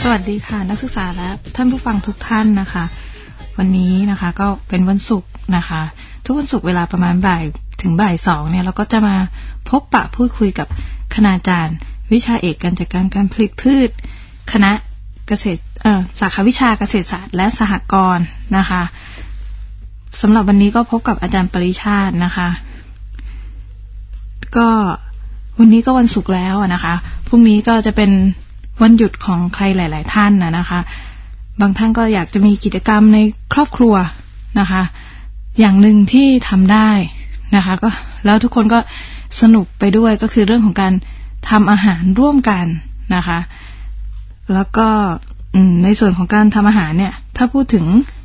วัสดีค่ะนักศึกษาและท่านผู้ฟังทุกท่านนะคะวันนี้นะคะก็เป็นวันศุกร์นะคะทุกวันศุกร์เวลาประมาณบ่ายถึงบ่ายสองเนี่ยเราก็จะมาพบปะพูดคุยกับคณาจารย์วิชาเอกการจัดการผลิตพืชคณะเกษตรสาขาวิชาเกษตรศาสตร์และสหกรณ์นะคะสำหรับวันนี้ก็พบกับอาจารย์ปริชาตินะคะก็วันนี้ก็วันศุกร์แล้วนะคะพรุ่งนี้ก็จะเป็นวันหยุดของใครหลายๆท่านนะคะบางท่านก็อยากจะมีกิจกรรมในครอบครัวนะคะอย่างหนึ่งที่ทำได้นะคะก็แล้วทุกคนก็สนุกไปด้วยก็คือเรื่องของการทำอาหารร่วมกันนะคะแล้วก็ในส่วนของการทำอาหารเนี่ยถ้าพูดถึง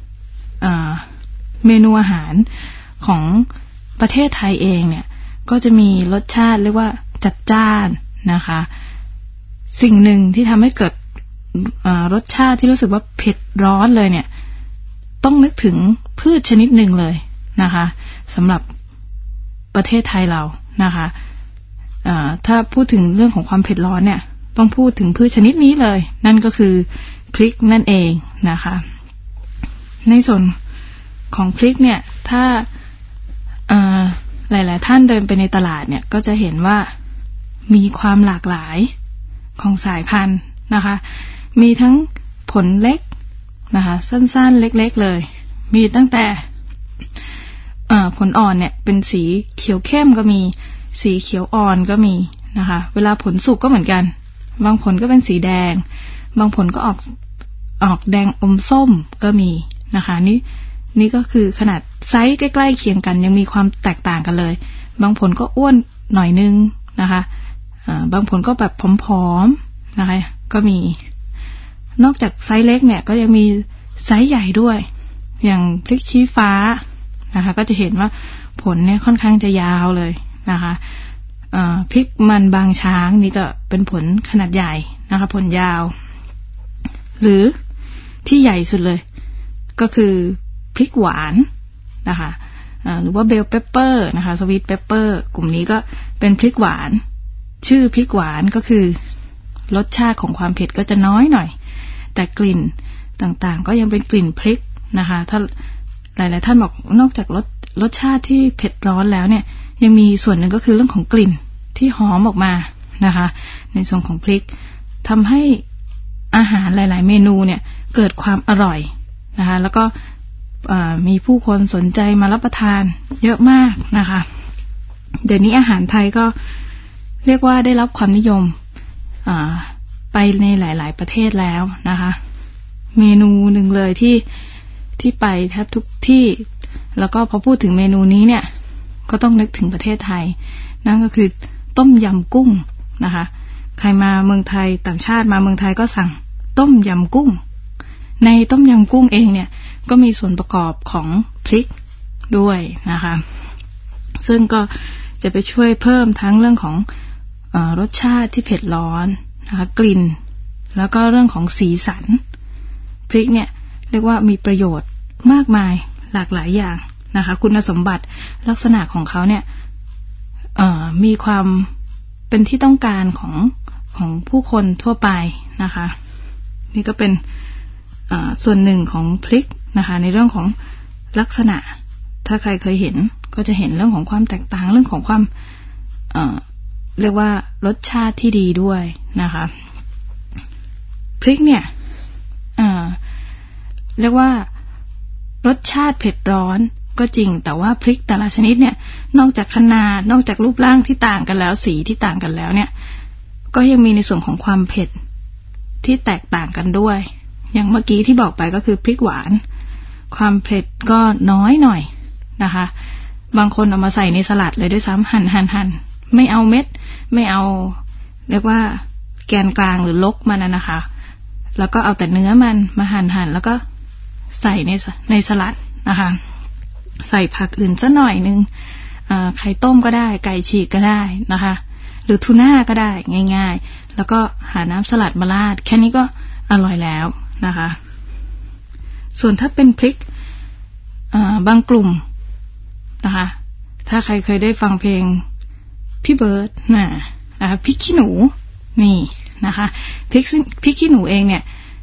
เมนูอาหารของประเทศไทยเองเนี่ยก็จะมีรสชาติเรียกว่าจัดจ้านนะคะสิ่งหนึ่งที่ทำให้เกิดรสชาติที่รู้สึกว่าเผ็ดร้อนเลยเนี่ยต้องนึกถึงพืชชนิดหนึ่งเลยนะคะสำหรับประเทศไทยเรานะคะถ้าพูดถึงเรื่องของความเผ็ดร้อนเนี่ยต้องพูดถึงพืชชนิดนี้เลยนั่นก็คือพริกนั่นเองนะคะในส่วนของพริกเนี่ยถ้าหลายๆท่านเดินไปในตลาดเนี่ยก็จะเห็นว่ามีความหลากหลายของสายพันธุ์นะคะมีทั้งผลเล็กนะคะสั้นๆเล็กๆเลยมีตั้งแต่ผลอ่อนเนี่ยเป็นสีเขียวเข้มก็มีสีเขียวอ่อนก็มีนะคะเวลาผลสุกก็เหมือนกันบางผลก็เป็นสีแดงบางผลก็ออกแดงอมส้มก็มีนะคะนี่ก็คือขนาดไซส์ใกล้ๆเคียงกันยังมีความแตกต่างกันเลยบางผลก็อ้วนหน่อยนึงนะคะบางผลก็แบบผอมๆนะคะก็มีนอกจากไซส์เล็กเนี่ยก็ยังมีไซส์ใหญ่ด้วยอย่างพริกชี้ฟ้านะคะก็จะเห็นว่าผลเนี่ยค่อนข้างจะยาวเลยนะคะพริกมันบางช้างนี่ก็เป็นผลขนาดใหญ่นะคะผลยาวหรือที่ใหญ่สุดเลยก็คือพริกหวานนะคะหรือว่าเบลเปปเปอร์นะคะสวีทเปปเปอร์กลุ่มนี้ก็เป็นพริกหวานชื่อพริกหวานก็คือรสชาติของความเผ็ดก็จะน้อยหน่อยแต่กลิ่นต่างๆก็ยังเป็นกลิ่นพริกนะคะถ้าหลายๆท่านบอกนอกจากรสชาติที่เผ็ดร้อนแล้วเนี่ยยังมีส่วนหนึ่งก็คือเรื่องของกลิ่นที่หอมออกมานะคะในส่วนของพริกทำให้อาหารหลายๆเมนูเนี่ยเกิดความอร่อยนะคะแล้วก็มีผู้คนสนใจมารับประทานเยอะมากนะคะเดี๋ยวนี้อาหารไทยก็เรียกว่าได้รับความนิยมไปในหลายๆประเทศแล้วนะคะเมนูหนึ่งเลยที่ไปแทบทุกที่แล้วก็พอพูดถึงเมนูนี้เนี่ยก็ต้องนึกถึงประเทศไทยนั่นก็คือต้มยำกุ้งนะคะใครมาเมืองไทยต่างชาติมาเมืองไทยก็สั่งต้มยำกุ้งในต้มยำกุ้งเองเนี่ยก็มีส่วนประกอบของพริกด้วยนะคะซึ่งก็จะไปช่วยเพิ่มทั้งเรื่องของรสชาติที่เผ็ดร้อนนะคะกลิ่นแล้วก็เรื่องของสีสันพริกเนี่ยเรียกว่ามีประโยชน์มากมายหลากหลายอย่างนะคะคุณสมบัติลักษณะของเขาเนี่ยมีความเป็นที่ต้องการของผู้คนทั่วไปนะคะนี่ก็เป็นส่วนหนึ่งของพริกนะคะในเรื่องของลักษณะถ้าใครเคยเห็นก็จะเห็นเรื่องของความแตกต่างเรื่องของความเรียกว่ารสชาติที่ดีด้วยนะคะพริกเนี่ยเรียกว่ารสชาติเผ็ดร้อนก็จริงแต่ว่าพริกแต่ละชนิดเนี่ยนอกจากขนาดนอกจากรูปร่างที่ต่างกันแล้วสีที่ต่างกันแล้วเนี่ยก็ยังมีในส่วนของความเผ็ดที่แตกต่างกันด้วยอย่างเมื่อกี้ที่บอกไปก็คือพริกหวานความเผ็ดก็น้อยหน่อยนะคะบางคนเอามาใส่ในสลัดเลยด้วยซ้ำหั่นไม่เอาเม็ดไม่เอาเรียกว่าแกนกลางหรือลกมันนะคะแล้วก็เอาแต่เนื้อมันมาหั่นแล้วก็ใส่ในสลัดนะคะใส่ผักอื่นสักหน่อยนึงไข่ต้มก็ได้ไก่ฉีกก็ได้นะคะหรือทูน่าก็ได้ง่ายๆแล้วก็หาน้ำสลัดมาราดแค่นี้ก็อร่อยแล้วนะคะส่วนถ้าเป็นพริกบางกลุ่มนะคะถ้าใครเคยได้ฟังเพลงพี่เบิร์ดพริกขี้หนูนี่นะคะพริกขี้หนูเองเนี่ย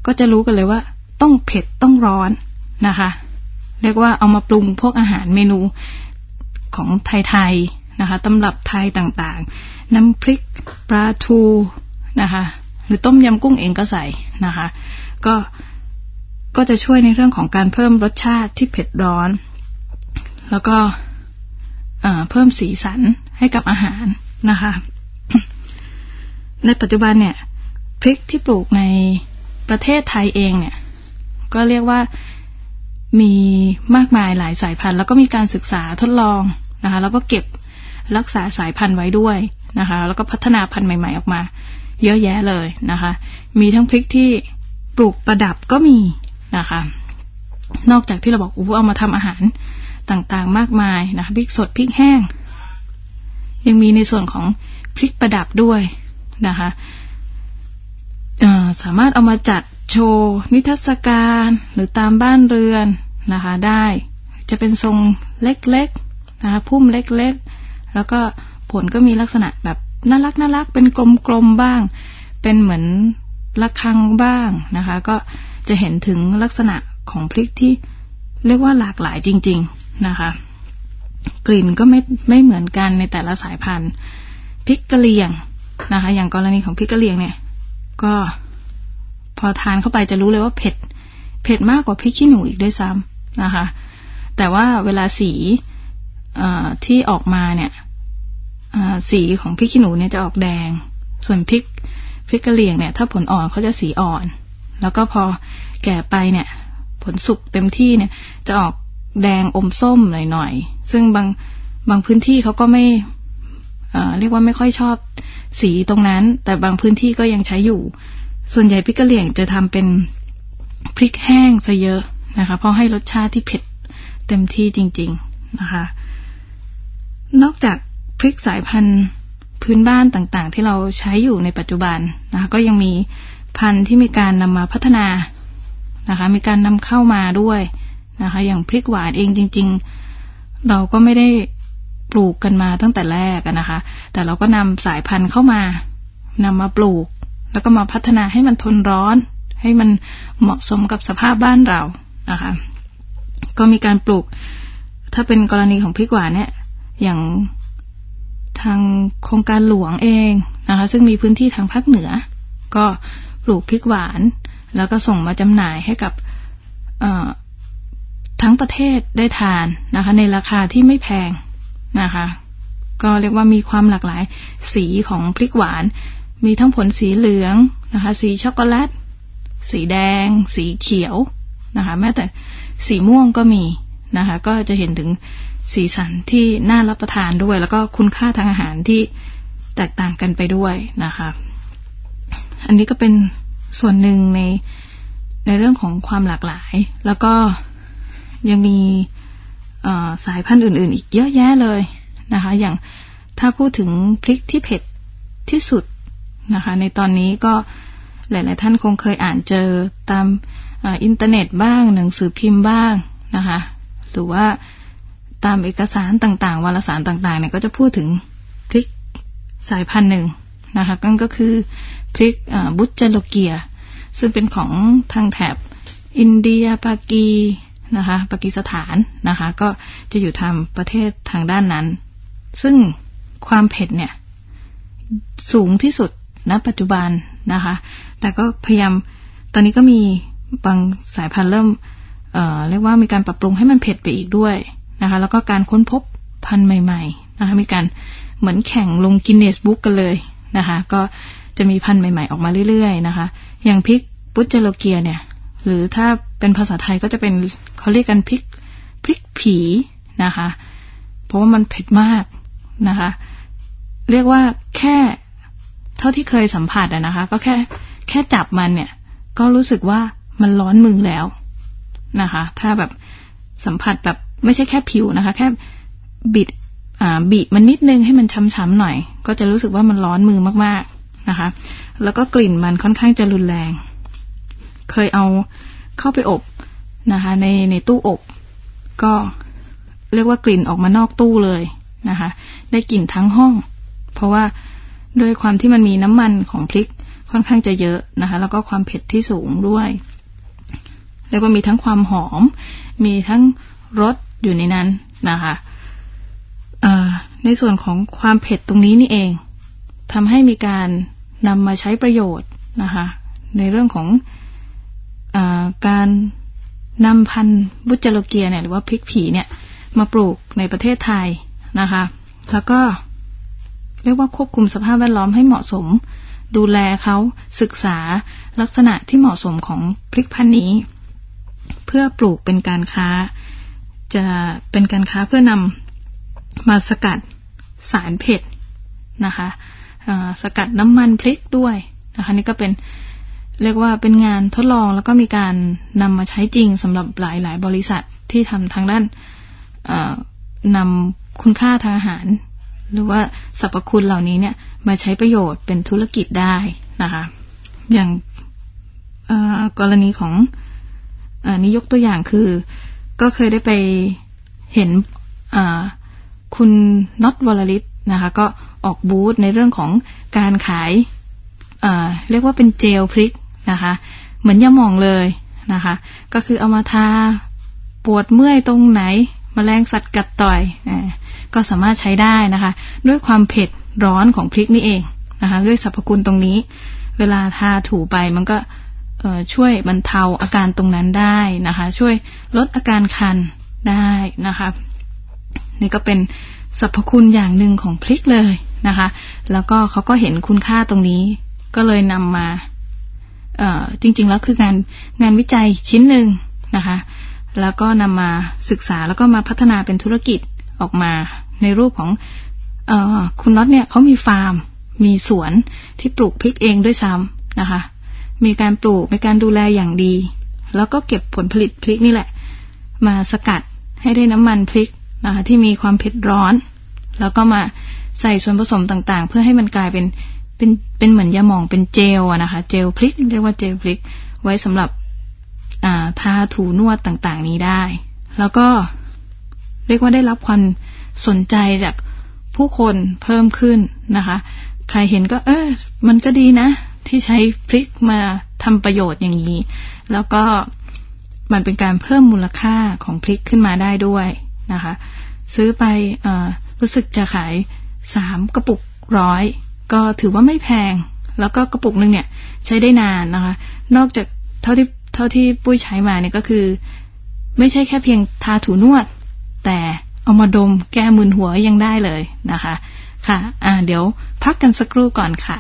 ก็จะรู้กันเลยว่าต้องเผ็ดต้องร้อนนะคะเรียกว่าเอามาปรุงพวกอาหารเมนูของไทยๆนะคะตำรับไทยต่างๆน้ำพริกปลาทูนะคะหรือต้มยำกุ้งเองก็ใส่นะคะก็จะช่วยในเรื่องของการเพิ่มรสชาติที่เผ็ดร้อนแล้วก็เพิ่มสีสันให้กับอาหารนะคะในปัจจุบันเนี่ยพริกที่ปลูกในประเทศไทยเองเนี่ยก็เรียกว่ามีมากมายหลายสายพันธุ์แล้วก็มีการศึกษาทดลองนะคะแล้วก็เก็บรักษาสายพันธุ์ไว้ด้วยนะคะแล้วก็พัฒนาพันธุ์ใหม่ๆออกมาเยอะแยะเลยนะคะมีทั้งพริกที่ปลูกประดับก็มีนะคะนอกจากที่เราบอกเอามาทำอาหารต่างๆมากมายนะคะพริกสดพริกแห้งยังมีในส่วนของพริกประดับด้วยนะคะสามารถเอามาจัดโชว์นิทรรศการหรือตามบ้านเรือนนะคะได้จะเป็นทรงเล็กๆนะคะพุ่มเล็กๆแล้วก็ผลก็มีลักษณะแบบน่ารักเป็นกลมๆบ้างเป็นเหมือนระฆังบ้างนะคะก็จะเห็นถึงลักษณะของพริกที่เรียกว่าหลากหลายจริงๆนะคะกลิ่นก็ไม่เหมือนกันในแต่ละสายพันธุ์พริกกะเหรี่ยงนะคะอย่างกรณีของพริกกะเหรี่ยงเนี่ยก็พอทานเข้าไปจะรู้เลยว่าเผ็ดมากกว่าพริกขี้หนูอีกด้วยซ้ำนะคะแต่ว่าเวลาสีที่ออกมาเนี่ยสีของพริกขี้หนูเนี่ยจะออกแดงส่วนพริกกะเหรี่ยงเนี่ยถ้าผลอ่อนเขาจะสีอ่อนแล้วก็พอแก่ไปเนี่ยผลสุกเต็มที่เนี่ยจะออกแดงอมส้มหน่อยๆซึ่งบางพื้นที่เขาก็ไม่เรียกว่าไม่ค่อยชอบสีตรงนั้นแต่บางพื้นที่ก็ยังใช้อยู่ส่วนใหญ่พริกกะเหรี่ยงจะทำเป็นพริกแห้งซะเยอะนะคะเพราะให้รสชาติที่เผ็ดเต็มที่จริงๆนะคะนอกจากพริกสายพันธุ์พื้นบ้านต่างๆที่เราใช้อยู่ในปัจจุบันนะคะก็ยังมีพันธุ์ที่มีการนำมาพัฒนานะคะมีการนำเข้ามาด้วยนะคะอย่างพริกหวานเองจริงๆเราก็ไม่ได้ปลูกกันมาตั้งแต่แรกนะคะแต่เราก็นำสายพันธุ์เข้ามานำมาปลูกแล้วก็มาพัฒนาให้มันทนร้อนให้มันเหมาะสมกับสภาพบ้านเรานะคะก็มีการปลูกถ้าเป็นกรณีของพริกหวานเนี่ยอย่างทางโครงการหลวงเองนะคะซึ่งมีพื้นที่ทางภาคเหนือก็ปลูกพริกหวานแล้วก็ส่งมาจำหน่ายให้กับทั้งประเทศได้ทานนะคะในราคาที่ไม่แพงนะคะก็เรียกว่ามีความหลากหลายสีของพริกหวานมีทั้งผลสีเหลืองนะคะสีช็อกโกแลตสีแดงสีเขียวนะคะแม้แต่สีม่วงก็มีนะคะก็จะเห็นถึงสีสันที่น่ารับประทานด้วยแล้วก็คุณค่าทางอาหารที่แตกต่างกันไปด้วยนะคะอันนี้ก็เป็นส่วนหนึ่งในเรื่องของความหลากหลายแล้วก็ยังมีสายพันธุ์อื่นๆอีกเยอะแยะเลยนะคะอย่างถ้าพูดถึงพริกที่เผ็ดที่สุดนะคะในตอนนี้ก็หลายๆท่านคงเคยอ่านเจอตามอินเทอร์เน็ตบ้างหนังสือพิมพ์บ้างนะคะหรือว่าตามเอกสารต่างๆวารสารต่างๆเนี่ยก็จะพูดถึงพริกสายพันธุ์หนึ่งนะคะก็คือพริกบุจโลเกียซึ่งเป็นของทางแถบอินเดียปากีนะคะปากีสถานนะคะก็จะอยู่ทางประเทศทางด้านนั้นซึ่งความเผ็ดเนี่ยสูงที่สุดณปัจจุบันนะคะแต่ก็พยายามตอนนี้ก็มีบางสายพันธุ์เริ่มเรียกว่ามีการปรับปรุงให้มันเผ็ดไปอีกด้วยนะคะแล้วก็การค้นพบพันธุ์ใหม่ๆนะคะมีการเหมือนแข่งลงกินเนสบุ๊กกันเลยนะคะก็จะมีพันธุ์ใหม่ๆออกมาเรื่อยๆนะคะอย่างพริกบุจโลเกียเนี่ยหรือถ้าเป็นภาษาไทยก็จะเป็นเขาเรียกกันพริกผีนะคะเพราะว่ามันเผ็ดมากนะคะเรียกว่าแค่เท่าที่เคยสัมผัสนะคะก็แค่จับมันเนี่ยก็รู้สึกว่ามันร้อนมือแล้วนะคะถ้าแบบสัมผัสแบบไม่ใช่แค่ผิวนะคะแค่บีบมันนิดนึงให้มันช้ำๆหน่อยก็จะรู้สึกว่ามันร้อนมือมากๆนะคะแล้วก็กลิ่นมันค่อนข้างจะรุนแรงเคยเอาเข้าไปอบนะคะในตู้อบก็เรียกว่ากลิ่นออกมานอกตู้เลยนะคะได้กลิ่นทั้งห้องเพราะว่าด้วยความที่มันมีน้ำมันของพริกค่อนข้างจะเยอะนะคะแล้วก็ความเผ็ดที่สูงด้วยแล้วก็มีทั้งความหอมมีทั้งรสอยู่ในนั้นนะคะในส่วนของความเผ็ดตรงนี้นี่เองทำให้มีการนำมาใช้ประโยชน์นะคะในเรื่องของการนำพันธุ์บุจโลเกียเนี่ยหรือว่าพริกผีเนี่ยมาปลูกในประเทศไทยนะคะแล้วก็เรียกว่าควบคุมสภาพแวดล้อมให้เหมาะสมดูแลเขาศึกษาลักษณะที่เหมาะสมของพริกพันธุ์นี้เพื่อปลูกเป็นการค้าจะเป็นการค้าเพื่อนำมาสกัดสารเผ็ดนะคะสกัดน้ำมันพริกด้วยนะคะนี่ก็เป็นเรียกว่าเป็นงานทดลองแล้วก็มีการนำมาใช้จริงสำหรับหลายบริษัทที่ทำทางด้านนำคุณค่าทางอาหารหรือว่าสรรพคุณเหล่านี้เนี่ยมาใช้ประโยชน์เป็นธุรกิจได้นะคะอย่างกรณีของนี่ยกตัวอย่างคือก็เคยได้ไปเห็นคุณน็อตวรลิตนะคะก็ออกบูธในเรื่องของการขายเรียกว่าเป็นเจลพริกนะคะเหมือนยาหม่องเลยนะคะก็คือเอามาทาปวดเมื่อยตรงไหนแมลงสัตว์กัดต่อยก็สามารถใช้ได้นะคะด้วยความเผ็ดร้อนของพริกนี่เองนะคะด้วยสรรพคุณตรงนี้เวลาทาถูไปมันก็ช่วยบรรเทาอาการตรงนั้นได้นะคะช่วยลดอาการคันได้นะคะนี่ก็เป็นสรรพคุณอย่างหนึ่งของพริกเลยนะคะแล้วก็เขาก็เห็นคุณค่าตรงนี้ก็เลยนำมาจริงๆแล้วคืองานวิจัยชิ้นหนึ่งนะคะแล้วก็นำมาศึกษาแล้วก็มาพัฒนาเป็นธุรกิจออกมาในรูปของคุณน็อตเนี่ยเขามีฟาร์มมีสวนที่ปลูกพริกเองด้วยซ้ำนะคะมีการปลูกมีการดูแลอย่างดีแล้วก็เก็บผลผลิตพริกนี่แหละมาสกัดให้ได้น้ำมันพริกนะคะที่มีความเผ็ดร้อนแล้วก็มาใส่ส่วนผสมต่างๆเพื่อให้มันกลายเป็นเหมือนยาหม่องเป็นเจลนะคะเจลพริกเรียกว่าเจลพริกไว้สำหรับทาถูนวดต่างๆนี้ได้แล้วก็เรียกว่าได้รับความสนใจจากผู้คนเพิ่มขึ้นนะคะใครเห็นก็มันก็ดีนะที่ใช้พริกมาทำประโยชน์อย่างนี้แล้วก็มันเป็นการเพิ่มมูลค่าของพริกขึ้นมาได้ด้วยนะคะซื้อไปรู้สึกจะขาย3 กระปุก100ก็ถือว่าไม่แพงแล้วก็กระปุกนึงเนี่ยใช้ได้นานนะคะนอกจากเท่าที่ปุ้ยใช้มาเนี่ยก็คือไม่ใช่แค่เพียงทาถูนวดแต่เอามาดมแก้มึนหัวยังได้เลยนะคะค่ะเดี๋ยวพักกันสักครู่ก่อนค่ะ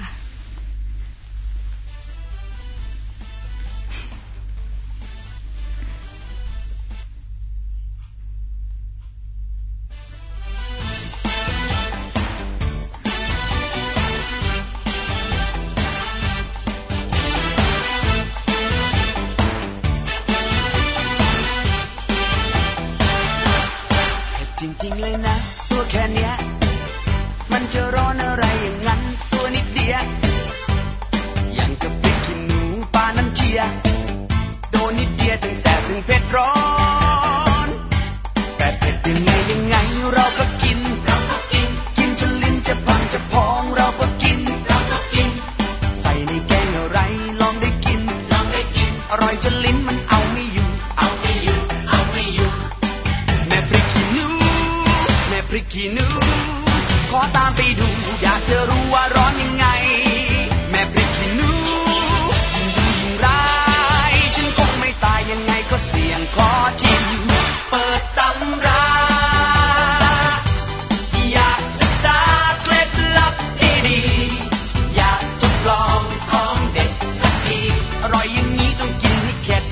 จริงๆเลยนะตัวแค่เนี้ยมันจะร้อนอะไรอย่างนั้นตัวนิดเดียวอย่างกับพริกขี้หนูปลานั้นเชียโดนนิดเดียวถึงแสบถึงเผ็ดร้อนแต่เผ็ดยังไงเราก็กินกินจนลิ้นจะพังจะพองเราก็กินใส่ในแกงอะไรลองได้กินอร่อยจนลิ้นมันเอาไม่อยู่แม่พริกขี้หนูขอตามไปดูอยากจะรู้ว่าร้อนยังไงแม่พริกขี้หนูยิ่งดูยิ่งร้ายฉันคงไม่ตายยังไงก็เสี่ยงขอชิมเปิดตำราอยากศึกษาเคล็ดลับดีๆอยากทดลองของเด็ดสักทีอร่อยอย่างนี้ต้องกินให้เข็ด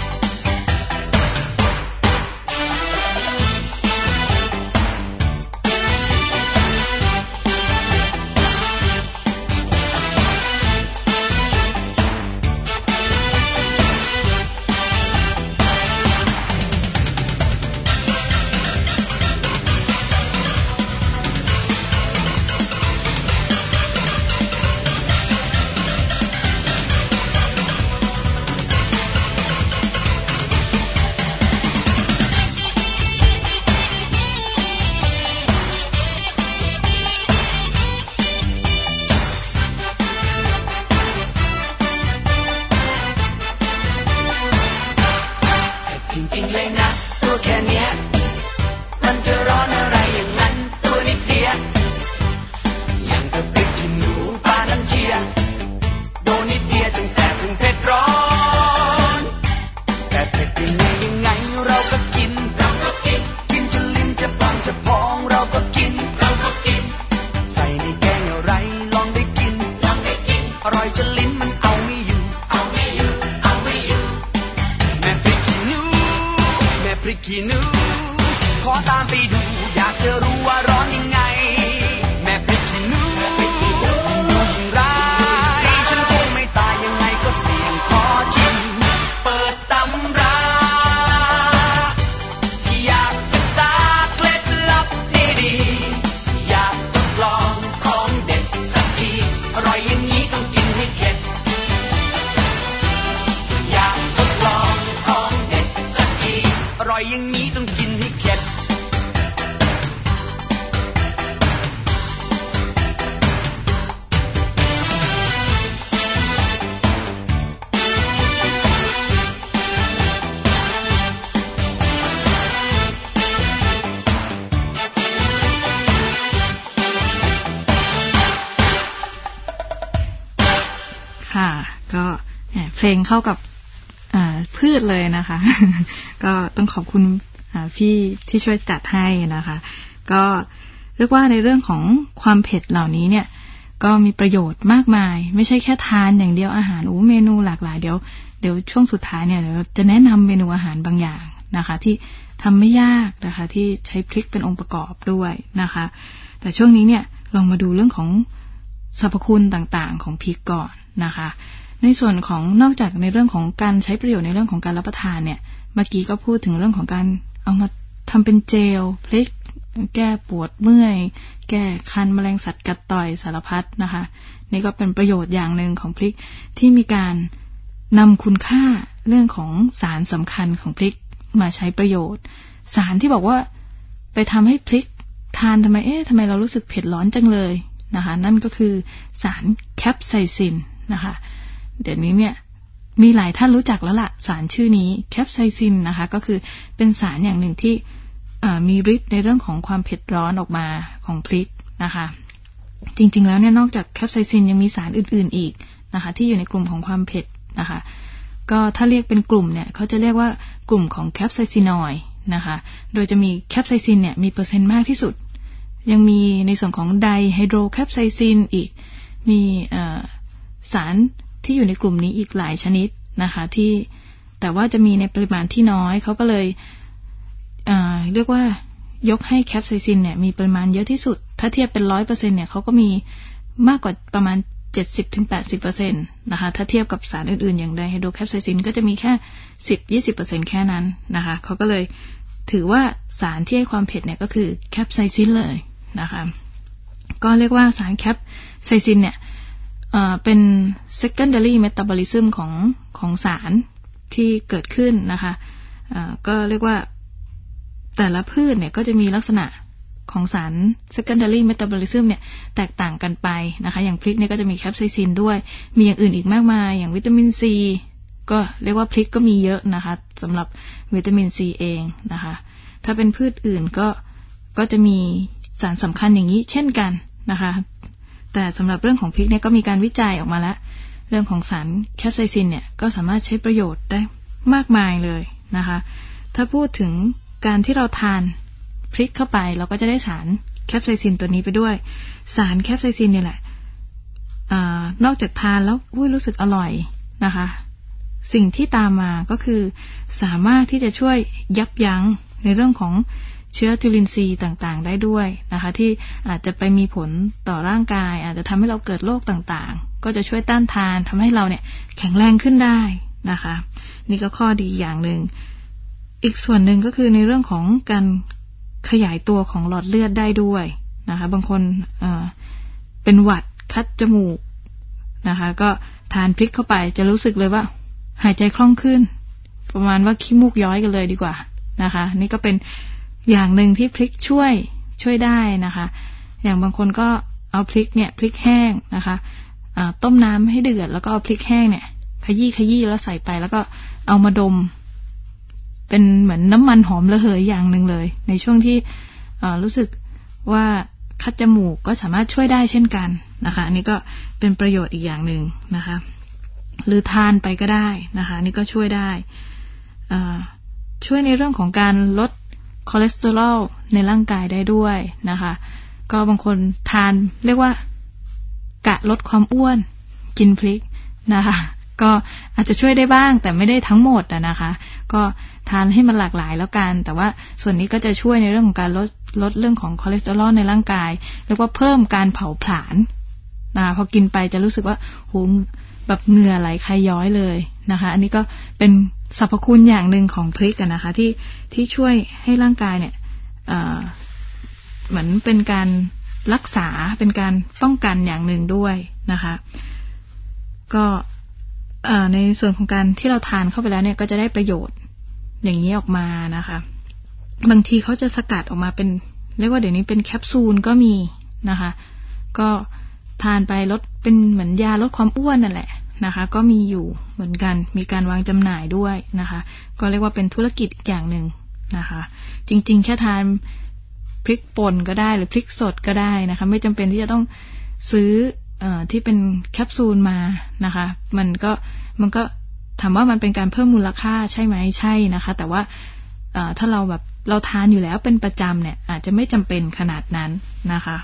ก็เพลงเข้ากับพืชเลยนะคะ ก็ต้องขอบคุณพี่ที่ช่วยจัดให้นะคะก็เรียกว่าในเรื่องของความเผ็ดเหล่านี้เนี่ยก็มีประโยชน์มากมายไม่ใช่แค่ทานอย่างเดียวอาหารเมนูหลากหลายเดี๋ยวช่วงสุดท้ายเนี่ยเราจะแนะนำเมนูอาหารบางอย่างนะคะที่ทำไม่ยากนะคะที่ใช้พริกเป็นองค์ประกอบด้วยนะคะแต่ช่วงนี้เนี่ยลองมาดูเรื่องของสรรพคุณต่างๆของพริกก่อนนะคะในส่วนของนอกจากในเรื่องของการใช้ประโยชน์ในเรื่องของการรับประทานเนี่ยเมื่อกี้ก็พูดถึงเรื่องของการเอามาทำเป็นเจลพริกแก้ปวดเมื่อยแก้คันแมลงสัตว์กัดต่อยสารพัดนะคะนี่ก็เป็นประโยชน์อย่างหนึ่งของพริกที่มีการนำคุณค่าเรื่องของสารสำคัญของพริกมาใช้ประโยชน์สารที่บอกว่าไปทำให้พริกทานทำไมเรารู้สึกเผ็ดร้อนจังเลยนะคะนั่นก็คือสารแคปไซซินนะคะเดี๋ยวนี้เนี่ยมีหลายท่านรู้จักแล้วล่ะสารชื่อนี้แคปไซซินนะคะก็คือเป็นสารอย่างหนึ่งที่มีฤทธิ์ในเรื่องของความเผ็ดร้อนออกมาของพริกนะคะจริงๆแล้วเนี่ยนอกจากแคปไซซินยังมีสารอื่นๆอีกนะคะที่อยู่ในกลุ่มของความเผ็ดนะคะก็ถ้าเรียกเป็นกลุ่มเนี่ยเขาจะเรียกว่ากลุ่มของแคปไซซินอยด์นะคะโดยจะมีแคปไซซินเนี่ยมีเปอร์เซ็นต์มากที่สุดยังมีในส่วนของไดไฮโดรแคปไซซินอีกมีสารที่อยู่ในกลุ่มนี้อีกหลายชนิดนะคะที่แต่ว่าจะมีในปริมาณที่น้อยเขาก็เลยเรียกว่ายกให้แคปไซซินเนี่ยมีปริมาณเยอะที่สุดถ้าเทียบเป็น 100% เนี่ยเขาก็มีมากกว่าประมาณ 70-80% นะคะถ้าเทียบกับสารอื่นๆอย่างไดไฮโดรแคปไซซินก็จะมีแค่ 10-20% แค่นั้นนะคะเขาก็เลยถือว่าสารที่ให้ความเผ็ดเนี่ยก็คือแคปไซซินเลยนะคะก็เรียกว่าสารแคปไซซินเนี่ยเป็น secondary metabolism ของสารที่เกิดขึ้นนะคะก็เรียกว่าแต่ละพืชเนี่ยก็จะมีลักษณะของสาร secondary metabolism เนี่ยแตกต่างกันไปนะคะอย่างพริกเนี่ยก็จะมีแคปไซซินด้วยมีอย่างอื่นอีกมากมายอย่างวิตามินซีก็เรียกว่าพริกก็มีเยอะนะคะสำหรับวิตามินซีเองนะคะถ้าเป็นพืชอื่นก็จะมีสารสำคัญอย่างนี้เช่นกันนะคะแต่สำหรับเรื่องของพริกเนี่ยก็มีการวิจัยออกมาแล้วเรื่องของสารแคปไซซินเนี่ยก็สามารถใช้ประโยชน์ได้มากมายเลยนะคะถ้าพูดถึงการที่เราทานพริกเข้าไปเราก็จะได้สารแคปไซซินตัวนี้ไปด้วยสารแคปไซซินเนี่ยแหละนอกจากทานแล้วรู้สึกอร่อยนะคะสิ่งที่ตามมาก็คือสามารถที่จะช่วยยับยั้งในเรื่องของเชื้อจุลินทรีย์ต่างๆได้ด้วยนะคะที่อาจจะไปมีผลต่อร่างกายอาจจะทำให้เราเกิดโรคต่างๆก็จะช่วยต้านทานทำให้เราเนี่ยแข็งแรงขึ้นได้นะคะนี่ก็ข้อดีอย่างหนึ่งอีกส่วนหนึ่งก็คือในเรื่องของการขยายตัวของหลอดเลือดได้ด้วยนะคะบางคนเป็นหวัดคัดจมูกนะคะก็ทานพริกเข้าไปจะรู้สึกเลยว่าหายใจคล่องขึ้นประมาณว่าขี้มูกย้อยกันเลยดีกว่านะคะนี่ก็เป็นอย่างหนึ่งที่พริกช่วยได้นะคะอย่างบางคนก็เอาพริกแห้งนะคะต้มน้ำให้เดือดแล้วก็เอาพริกแห้งเนี่ยขยี้แล้วใส่ไปแล้วก็เอามาดมเป็นเหมือนน้ำมันหอมระเหยอย่างหนึ่งเลยในช่วงที่รู้สึกว่าคัดจมูกก็สามารถช่วยได้เช่นกันนะคะอันนี้ก็เป็นประโยชน์อีกอย่างหนึ่งนะคะหรือทานไปก็ได้นะคะนี่ก็ช่วยได้ช่วยในเรื่องของการลดคอเลสเตอรอลในร่างกายได้ด้วยนะคะก็บางคนทานเรียกว่ากะลดความอ้วนกินพริกนะคะก็อาจจะช่วยได้บ้างแต่ไม่ได้ทั้งหมดนะคะก็ทานให้มันหลากหลายแล้วกันแต่ว่าส่วนนี้ก็จะช่วยในเรื่องของการลดเรื่องของคอเลสเตอรอลในร่างกายเรียกว่าเพิ่มการเผาผลาญพอกินไปจะรู้สึกว่าโหแบบเหงื่อไหลคายย้อยเลยนะคะอันนี้ก็เป็นสรรพคุณอย่างหนึ่งของพริกนะคะที่ช่วยให้ร่างกายเนี่ยเหมือนเป็นการรักษาเป็นการป้องกันอย่างหนึ่งด้วยนะคะก็ในส่วนของการที่เราทานเข้าไปแล้วเนี่ยก็จะได้ประโยชน์อย่างนี้ออกมานะคะบางทีเขาจะสกัดออกมาเป็นเรียกว่าเดี๋ยวนี้เป็นแคปซูลก็มีนะคะก็ทานไปลดเป็นเหมือนยาลดความอ้วนนั่นแหละนะคะก็มีอยู่เหมือนกันมีการวางจำหน่ายด้วยนะคะก็เรียกว่าเป็นธุรกิจอย่างหนึ่งนะคะจริงๆแค่ทานพริกป่นก็ได้หรือพริกสดก็ได้นะคะไม่จำเป็นที่จะต้องซื้อที่เป็นแคปซูลมานะคะมันก็ถามว่ามันเป็นการเพิ่มมูลค่าใช่ไหมใช่นะคะแต่ว่าถ้าเราทานอยู่แล้วเป็นประจำเนี่ยอาจจะไม่จำเป็นขนาดนั้นนะคะ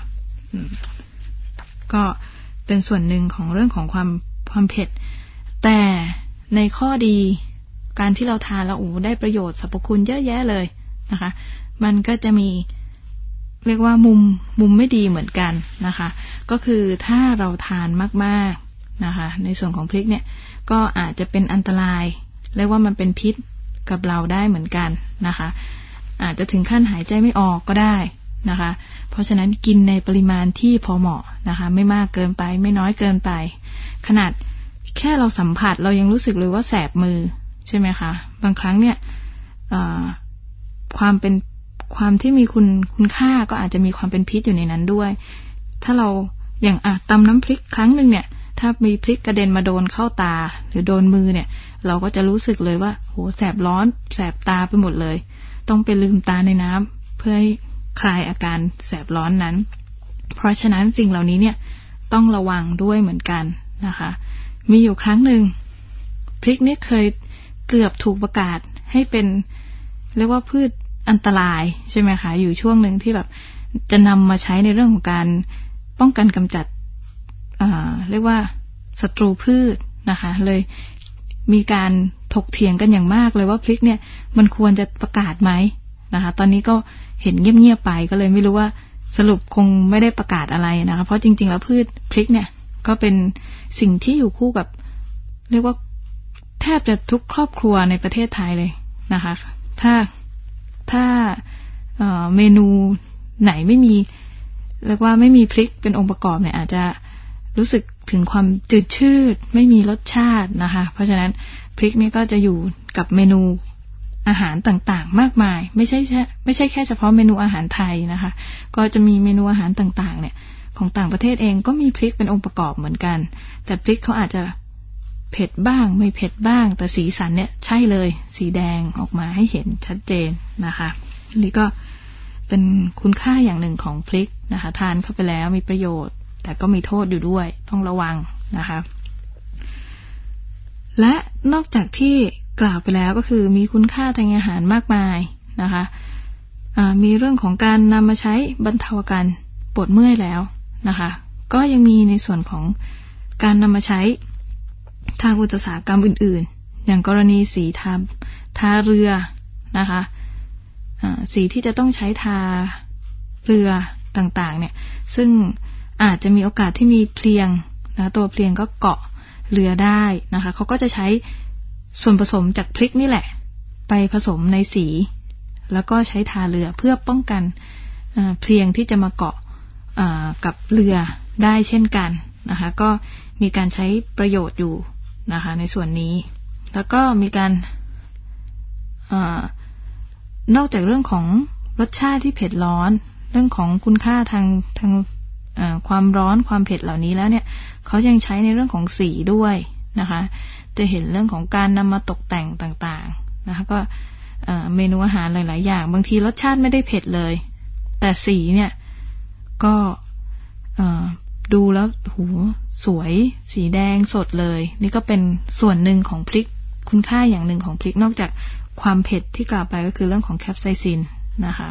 ก็เป็นส่วนหนึ่งของเรื่องของความเผ็ดแต่ในข้อดีการที่เราทานแล้วได้ประโยชน์สรรพคุณเยอะแยะเลยนะคะมันก็จะมีเรียกว่ามุมไม่ดีเหมือนกันนะคะก็คือถ้าเราทานมากๆนะคะในส่วนของพริกเนี่ยก็อาจจะเป็นอันตรายเรียกว่ามันเป็นพิษกับเราได้เหมือนกันนะคะอาจจะถึงขั้นหายใจไม่ออกก็ได้นะคะเพราะฉะนั้นกินในปริมาณที่พอเหมาะนะคะไม่มากเกินไปไม่น้อยเกินไปขนาดแค่เราสัมผัสเรายังรู้สึกเลยว่าแสบมือใช่ไหมคะบางครั้งเนี่ยความที่มีคุณค่าก็อาจจะมีความเป็นพิษอยู่ในนั้นด้วยถ้าเราอย่างตำน้ำพริกครั้งนึงเนี่ยถ้ามีพริกกระเด็นมาโดนเข้าตาหรือโดนมือเนี่ยเราก็จะรู้สึกเลยว่าโหแสบร้อนแสบตาไปหมดเลยต้องไปลืมตาในน้ำเพื่อให้คลายอาการแสบร้อนนั้นเพราะฉะนั้นสิ่งเหล่านี้เนี่ยต้องระวังด้วยเหมือนกันนะคะมีอยู่ครั้งหนึ่งพริกนี่เคยเกือบถูกประกาศให้เป็นเรียกว่าพืชอันตรายใช่ไหมคะอยู่ช่วงหนึ่งที่แบบจะนำมาใช้ในเรื่องของการป้องกันกำจัดเรียกว่าศัตรูพืชนะคะเลยมีการถกเถียงกันอย่างมากเลยว่าพริกเนี่ยมันควรจะประกาศไหมนะคะตอนนี้ก็เห็นเงียบๆไปก็เลยไม่รู้ว่าสรุปคงไม่ได้ประกาศอะไรนะคะเพราะจริงๆแล้วพืชพริกเนี่ยก็เป็นสิ่งที่อยู่คู่กับเรียกว่าแทบจะทุกครอบครัวในประเทศไทยเลยนะคะถ้าเมนูไหนไม่มีเรียกว่าไม่มีพริกเป็นองค์ประกอบเนี่ยอาจจะรู้สึกถึงความจืดชืดไม่มีรสชาตินะคะเพราะฉะนั้นพริกนี่ก็จะอยู่กับเมนูอาหารต่างๆมากมายไม่ใช่แค่เฉพาะเมนูอาหารไทยนะคะก็จะมีเมนูอาหารต่างๆเนี่ยของต่างประเทศเองก็มีพริกเป็นองค์ประกอบเหมือนกันแต่พริกเขาอาจจะเผ็ดบ้างไม่เผ็ดบ้างแต่สีสันเนี่ยใช่เลยสีแดงออกมาให้เห็นชัดเจนนะคะนี่ก็เป็นคุณค่าอย่างหนึ่งของพริกนะคะทานเข้าไปแล้วมีประโยชน์แต่ก็มีโทษอยู่ด้วยต้องระวังนะคะและนอกจากที่กล่าวไปแล้วก็คือมีคุณค่าทางอาหารมากมายนะคะมีเรื่องของการนำมาใช้บรรเทาอาการปวดเมื่อยแล้วนะคะก็ยังมีในส่วนของการนำมาใช้ทางอุตสาหกรรมอื่นๆอย่างกรณีสีทาเรือนะคะสีที่จะต้องใช้ทาเรือต่างๆเนี่ยซึ่งอาจจะมีโอกาสที่มีเพลียงนะตัวเพลียงก็เกาะเรือได้นะคะเขาก็จะใช้ส่วนผสมจากพริกนี่แหละไปผสมในสีแล้วก็ใช้ทาเรือเพื่อป้องกันเพลียงที่จะมาเกาะกับเรือได้เช่นกันนะคะก็มีการใช้ประโยชน์อยู่นะคะในส่วนนี้แล้วก็มีการนอกจากเรื่องของรสชาติที่เผ็ดร้อนเรื่องของคุณค่าทางความร้อนความเผ็ดเหล่านี้แล้วเนี่ยเขายังใช้ในเรื่องของสีด้วยนะคะจะเห็นเรื่องของการนำมาตกแต่งต่างๆนะคะก็เมนูอาหารหลายๆอย่างบางทีรสชาติไม่ได้เผ็ดเลยแต่สีเนี่ยก็ดูแล้วโหสวยสีแดงสดเลยนี่ก็เป็นส่วนหนึ่งของพริกคุณค่าอย่างหนึ่งของพริกนอกจากความเผ็ดที่กล่าวไปก็คือเรื่องของแคปไซซินนะคะ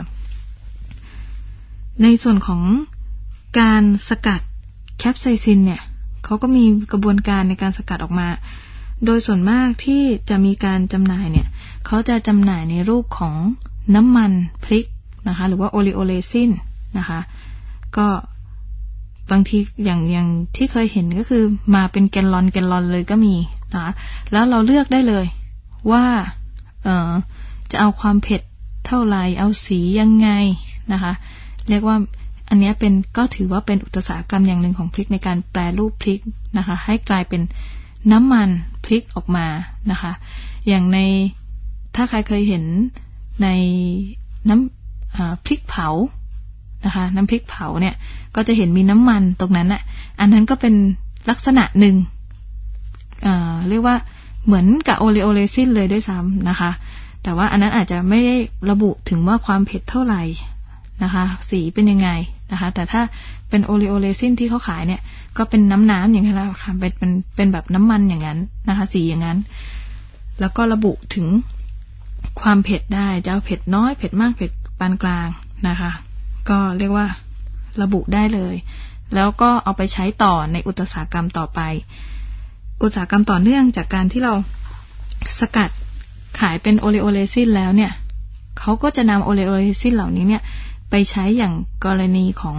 ในส่วนของการสกัดแคปไซซินเนี่ยเขาก็มีกระบวนการในการสกัดออกมาโดยส่วนมากที่จะมีการจำหน่ายเนี่ยเขาจะจำหน่ายในรูปของน้ำมันพริกนะคะหรือว่าโอลิโอเลซินนะคะก็บางทีอย่างที่เคยเห็นก็คือมาเป็นแกลลอนเลยก็มีนะคะแล้วเราเลือกได้เลยว่าจะเอาความเผ็ดเท่าไหร่เอาสียังไงนะคะเรียกว่าอันนี้ก็ถือว่าเป็นอุตสาหกรรมอย่างหนึ่งของพริกในการแปรรูปพริกนะคะให้กลายเป็นน้ำมันพริกออกมานะคะอย่างในถ้าใครเคยเห็นในน้ำพริกเผานะคะน้ำพริกเผาเนี่ยก็จะเห็นมีน้ำมันตรงนั้นน่ะอันนั้นก็เป็นลักษณะหนึ่งเรียกว่าเหมือนกับโอลิโอเลซินเลยด้วยซ้ำนะคะแต่ว่าอันนั้นอาจจะไม่ได้ระบุถึงว่าความเผ็ดเท่าไหร่นะคะสีเป็นยังไงนะคะแต่ถ้าเป็นโอเลโอเรซินที่เขาขายเนี่ยก็เป็นน้ำอย่างนั้นแหละค่ะเป็นแบบน้ำมันอย่างนั้นนะคะสีอย่างนั้นแล้วก็ระบุถึงความเผ็ดได้จะเอาเผ็ดน้อยเผ็ดมากเผ็ดปานกลางนะคะก็เรียกว่าระบุได้เลยแล้วก็เอาไปใช้ต่อในอุตสาหกรรมต่อไปอุตสาหกรรมต่อเนื่องจากการที่เราสกัดขายเป็นโอเลโอเรซินแล้วเนี่ยเขาก็จะนำโอเลโอเรซินเหล่านี้เนี่ยไปใช้อย่างกรณีของ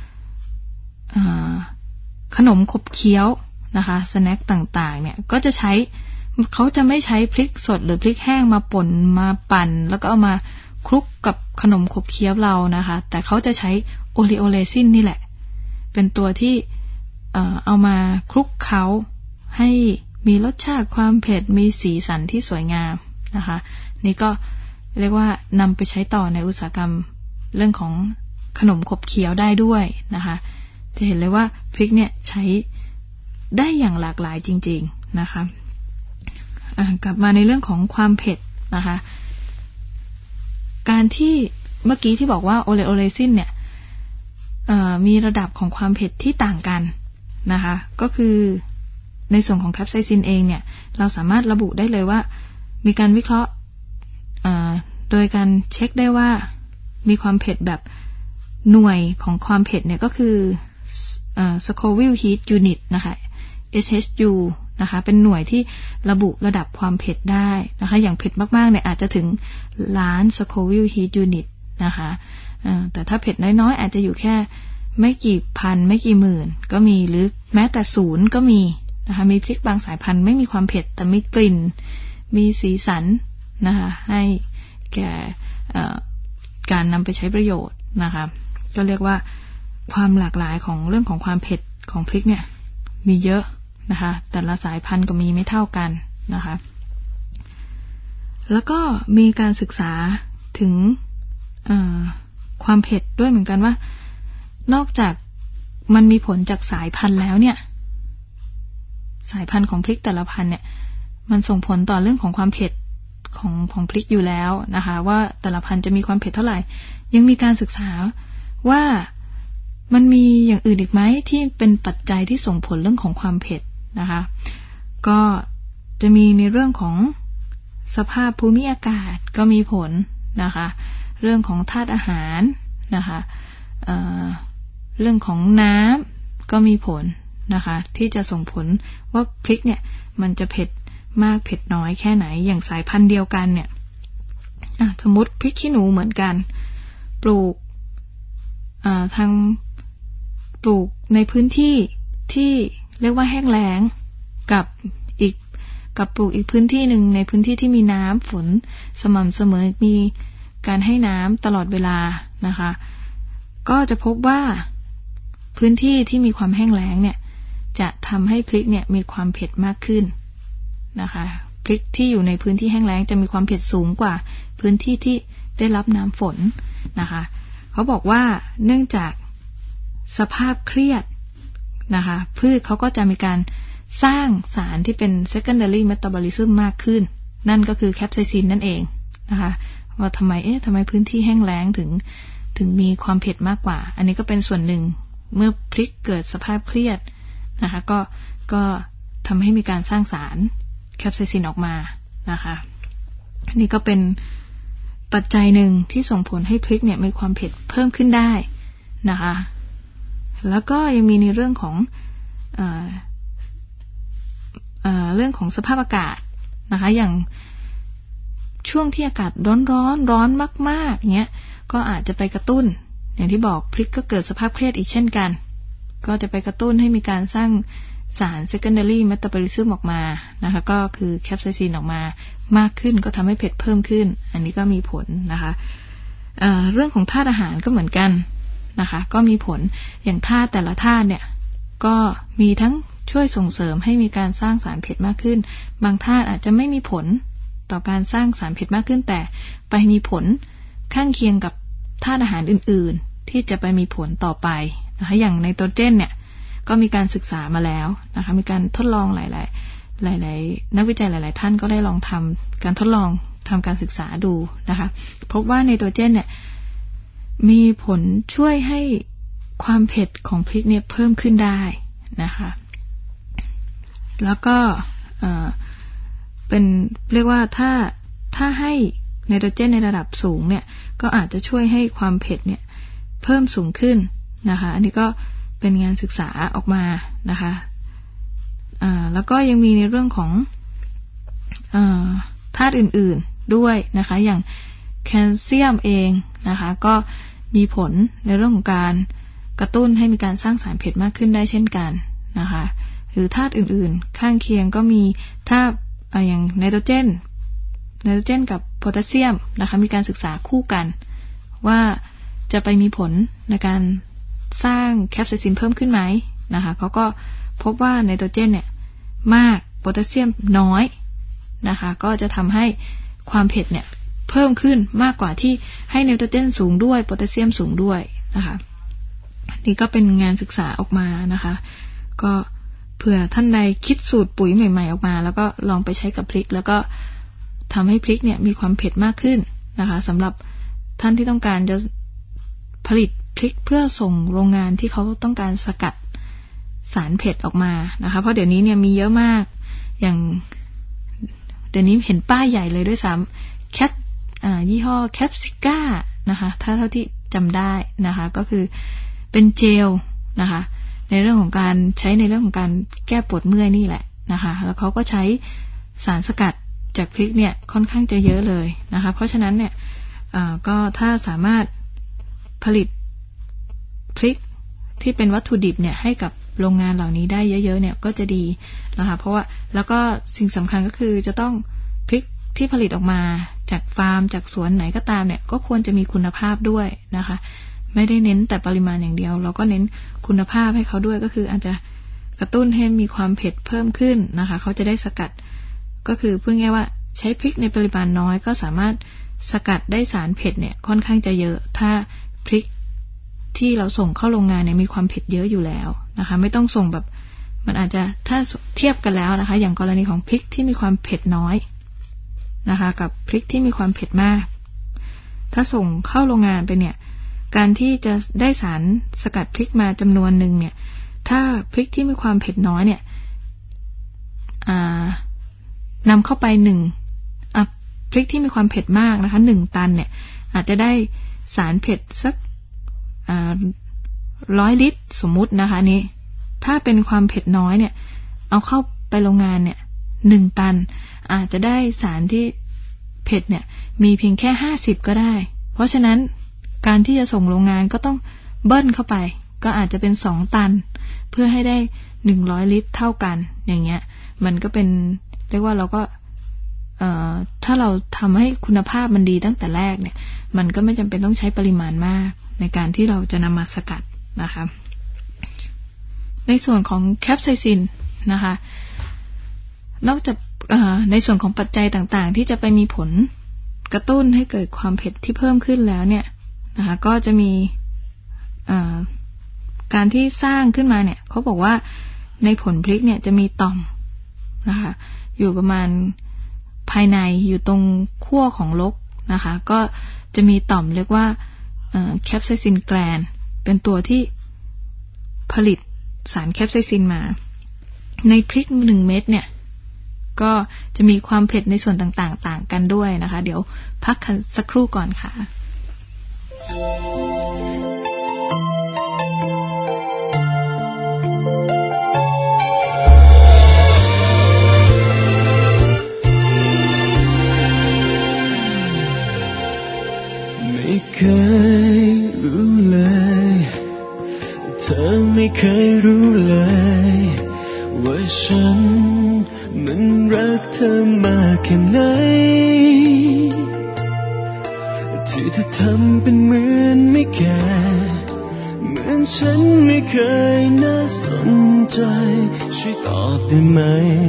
ขนมขบเคี้ยวนะคะสแน็คต่างๆเนี่ยก็จะใช้เขาจะไม่ใช้พริกสดหรือพริกแห้งมาป่นมาปั่นแล้วก็เอามาคลุกกับขนมขบเคี้ยวเรานะคะแต่เขาจะใช้โอเลโอเรซินนี่แหละเป็นตัวที่เอามาคลุกเคล้าให้มีรสชาติความเผ็ดมีสีสันที่สวยงามนะคะนี่ก็เรียกว่านำไปใช้ต่อในอุตสาหกรรมเรื่องของขนมขบเคี้ยวได้ด้วยนะคะจะเห็นเลยว่าพริกเนี่ยใช้ได้อย่างหลากหลายจริงๆนะคะกลับมาในเรื่องของความเผ็ดนะคะการที่เมื่อกี้ที่บอกว่าโอเลโอเรซินเนี่ยมีระดับของความเผ็ดที่ต่างกันนะคะก็คือในส่วนของแคปไซซินเองเนี่ยเราสามารถระบุได้เลยว่ามีการวิเคราะห์โดยการเช็คได้ว่ามีความเผ็ดแบบหน่วยของความเผ็ดเนี่ยก็คือScoville Heat Unit นะคะ SHU นะคะเป็นหน่วยที่ระบุระดับความเผ็ดได้นะคะอย่างเผ็ดมากๆเนี่ยอาจจะถึงล้าน Scoville Heat Unit นะคะแต่ถ้าเผ็ดน้อยๆอาจจะอยู่แค่ไม่กี่พันไม่กี่หมื่นก็มีหรือแม้แต่ศูนย์ก็มีนะคะมีพริกบางสายพันธุ์ไม่มีความเผ็ดแต่มีกลิ่นมีสีสันนะคะให้แก่การนำไปใช้ประโยชน์นะคะก็เรียกว่าความหลากหลายของเรื่องของความเผ็ดของพริกเนี่ยมีเยอะนะคะแต่ละสายพันธุ์ก็มีไม่เท่ากันนะคะแล้วก็มีการศึกษาถึงความเผ็ดด้วยเหมือนกันว่านอกจากมันมีผลจากสายพันธุ์แล้วเนี่ยสายพันธุ์ของพริกแต่ละพันธุ์เนี่ยมันส่งผลต่อเรื่องของความเผ็ดของพริกอยู่แล้วนะคะว่าแต่ละพันธุ์จะมีความเผ็ดเท่าไหร่ยังมีการศึกษาว่ามันมีอย่างอื่นอีกไหมที่เป็นปัจจัยที่ส่งผลเรื่องของความเผ็ดนะคะก็จะมีในเรื่องของสภาพภูมิอากาศก็มีผลนะคะเรื่องของธาตุอาหารนะคะเรื่องของน้ำก็มีผลนะคะที่จะส่งผลว่าพริกเนี่ยมันจะเผ็ดมากเผ็ดน้อยแค่ไหนอย่างสายพันธุ์เดียวกันเนี่ยสมมติพริกขี้หนูเหมือนกันปลูกทางปลูกในพื้นที่ที่เรียกว่าแห้งแล้งกับปลูกอีกพื้นที่หนึ่งในพื้นที่ที่มีน้ำฝนสม่ำเสมอมีการให้น้ำตลอดเวลานะคะก็จะพบว่าพื้นที่ที่มีความแห้งแล้งเนี่ยจะทำให้พริกเนี่ยมีความเผ็ดมากขึ้นนะคะพริกที่อยู่ในพื้นที่แห้งแล้งจะมีความเผ็ดสูงกว่าพื้นที่ที่ได้รับน้ำฝนนะคะเขาบอกว่าเนื่องจากสภาพเครียดนะคะพืชเขาก็จะมีการสร้างสารที่เป็น secondary metabolism มากขึ้นนั่นก็คือแคปไซซินนั่นเองนะคะว่าทำไมพื้นที่แห้งแล้งถึงมีความเผ็ดมากกว่าอันนี้ก็เป็นส่วนหนึ่งเมื่อพริกเกิดสภาพเครียดนะคะก็ทำให้มีการสร้างสารแคปไซซินออกมานะคะอันนี้ก็เป็นปัจจัยหนึ่งที่ส่งผลให้พริกเนี่ยมีความเผ็ดเพิ่มขึ้นได้นะคะแล้วก็ยังมีในเรื่องของสภาพอากาศนะคะอย่างช่วงที่อากาศร้อนมากๆเงี้ยก็อาจจะไปกระตุ้นอย่างที่บอกพริกก็เกิดสภาพเครียดอีกเช่นกันก็จะไปกระตุ้นให้มีการสร้างสาร secondary metabolism ออกมานะคะก็คือแคปไซซินออกมามากขึ้นก็ทำให้เผ็ดเพิ่มขึ้นอันนี้ก็มีผลนะคะเรื่องของธาตุอาหารก็เหมือนกันนะคะก็มีผลอย่างธาตุแต่ละธาตุเนี่ยก็มีทั้งช่วยส่งเสริมให้มีการสร้างสารเผ็ดมากขึ้นบางธาตุอาจจะไม่มีผลต่อการสร้างสารเผ็ดมากขึ้นแต่ไปมีผลข้างเคียงกับธาตุอาหารอื่นๆที่จะไปมีผลต่อไปนะคะอย่างไนโตรเจนเนี่ยก็มีการศึกษามาแล้วนะคะมีการทดลองหลายนักวิจัยหลายๆท่านก็ได้ลองทำการทดลองทำการศึกษาดูนะคะพบว่าไนโตรเจนเนี่ยมีผลช่วยให้ความเผ็ดของพริกเนี่ยเพิ่มขึ้นได้นะคะแล้วก็เป็นเรียกว่าถ้าให้ไนโตรเจนในระดับสูงเนี่ยก็อาจจะช่วยให้ความเผ็ดเนี่ยเพิ่มสูงขึ้นนะคะอันนี้ก็เป็นงานศึกษาออกมานะคะแล้วก็ยังมีในเรื่องของธาตุอื่นๆด้วยนะคะอย่างแคลเซียมเองนะคะก็มีผลในเรื่องของการกระตุ้นให้มีการสร้างสารเผ็ดมากขึ้นได้เช่นกันนะคะหรือธาตุอื่นๆข้างเคียงก็มีธาตุอย่างไนโตรเจนกับโพแทสเซียมนะคะมีการศึกษาคู่กันว่าจะไปมีผลในการสร้างแคปไซซินเพิ่มขึ้นไหมนะคะเขาก็พบว่าไนโตรเจนเนี่ยมากโพแทสเซียมน้อยนะคะก็จะทำให้ความเผ็ดเนี่ยเพิ่มขึ้นมากกว่าที่ให้ไนโตรเจนสูงด้วยโพแทสเซียมสูงด้วยนะคะนี่ก็เป็นงานศึกษาออกมานะคะก็เผื่อท่านใดคิดสูตรปุ๋ยใหม่ๆออกมาแล้วก็ลองไปใช้กับพริกแล้วก็ทำให้พริกเนี่ยมีความเผ็ดมากขึ้นนะคะสำหรับท่านที่ต้องการจะผลิตพริกเพื่อส่งโรงงานที่เขาต้องการสกัดสารเผ็ดออกมานะคะเพราะเดี๋ยวนี้เนี่ยมีเยอะมากอย่างเดี๋ยวนี้เห็นป้ายใหญ่เลยด้วยซ้ำยี่ห้อแคปซิก้านะคะถ้าเท่าที่จำได้นะคะก็คือเป็นเจลนะคะในเรื่องของการใช้ในเรื่องของการแก้ปวดเมื่อยนี่แหละนะคะแล้วเขาก็ใช้สารสกัดจากพริกเนี่ยค่อนข้างจะเยอะเลยนะคะเพราะฉะนั้นเนี่ยก็ถ้าสามารถผลิตพริกที่เป็นวัตถุดิบเนี่ยให้กับโรงงานเหล่านี้ได้เยอะๆเนี่ยก็จะดีนะคะเพราะว่าแล้วก็สิ่งสำคัญก็คือจะต้องพริกที่ผลิตออกมาจากฟาร์มจากสวนไหนก็ตามเนี่ยก็ควรจะมีคุณภาพด้วยนะคะไม่ได้เน้นแต่ปริมาณอย่างเดียวเราก็เน้นคุณภาพให้เขาด้วยก็คืออาจจะกระตุ้นให้มีความเผ็ดเพิ่มขึ้นนะคะเขาจะได้สกัดก็คือพูดง่ายว่าใช้พริกในปริมาณน้อยก็สามารถสกัดได้สารเผ็ดเนี่ยค่อนข้างจะเยอะถ้าพริกที่เราส่งเข้าโรงงานเนี่ยมีความเผ็ดเยอะอยู่แล้วนะคะไม่ต้องส่งแบบมันอาจจะถ้าเทียบกันแล้วนะคะอย่างกรณีของพริกที่มีความเผ็ดน้อยนะคะกับพริกที่มีความเผ็ดมากถ้าส่งเข้าโรงงานไปเนี่ยการที่จะได้สารสกัดพริกมาจำนวนหนึ่งเนี่ยถ้าพริกที่มีความเผ็ดน้อยเนี่ยนำเข้าไปพริกที่มีความเผ็ดมากนะคะ1 ตันเนี่ยอาจจะได้สารเผ็ดสัก100 ลิตรสมมุตินะคะนี้ถ้าเป็นความเผ็ดน้อยเนี่ยเอาเข้าไปโรงงานเนี่ย1 ตันอาจจะได้สารที่เผ็ดเนี่ยมีเพียงแค่50ก็ได้เพราะฉะนั้นการที่จะส่งโรงงานก็ต้องเบิ้ลเข้าไปก็อาจจะเป็น2 ตันเพื่อให้ได้100 ลิตรเท่ากันอย่างเงี้ยมันก็เป็นเรียกว่าเราก็ถ้าเราทำให้คุณภาพมันดีตั้งแต่แรกเนี่ยมันก็ไม่จำเป็นต้องใช้ปริมาณมากในการที่เราจะนำมาสกัดนะคะในส่วนของแคปไซซินนะคะนอกจากในส่วนของปัจจัยต่างๆที่จะไปมีผลกระตุ้นให้เกิดความเผ็ดที่เพิ่มขึ้นแล้วเนี่ยนะคะก็จะมีการที่สร้างขึ้นมาเนี่ยเขาบอกว่าในผลพริกเนี่ยจะมีต่อมนะคะอยู่ประมาณภายในอยู่ตรงขั้วของลกนะคะก็จะมีต่อมเรียกว่าแคปไซซินแกลนเป็นตัวที่ผลิตสารแคปไซซินมาในพริก1 เม็ดเนี่ยก็จะมีความเผ็ดในส่วนต่างๆต่างกันด้วยนะคะเดี๋ยวพักสักครู่ก่อนค่ะเคยรู้เลยเธอไม่เคยรู้เลยว่าฉันมันรักเธอมากแค่ไหนที่เธอทำเป็นเหมือนไม่แคร์เหมือนฉันไม่เคยน่าสนใจช่วยตอบได้ไหม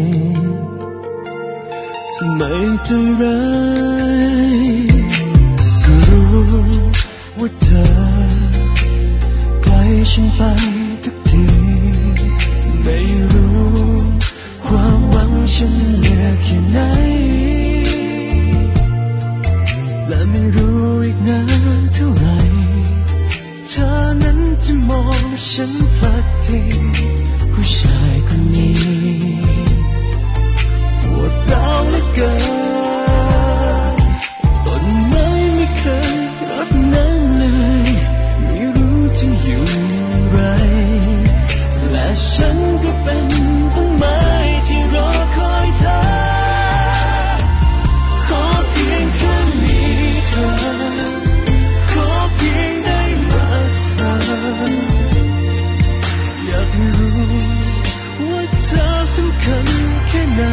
ทำไมใจร้ายว่าเธอไกลฉันไปทุกทีไม่รู้ความหวังฉันเหลือแค่ไหนและไม่รู้อีกนานเท่าไหร่ฉันสักทีผู้ชายคนนี้ปวดร้าวเหลือเกินต้นไม้ไม่เคยรดน้ำเลยไม่รู้จะอยู่ไรและฉันก็เป็นต้นไม้ที่รอคอยเธอขอเพียงแค่มีเธอขอเพียงได้รักเธออยากรู้ว่าเธอสำคัญแค่ไหน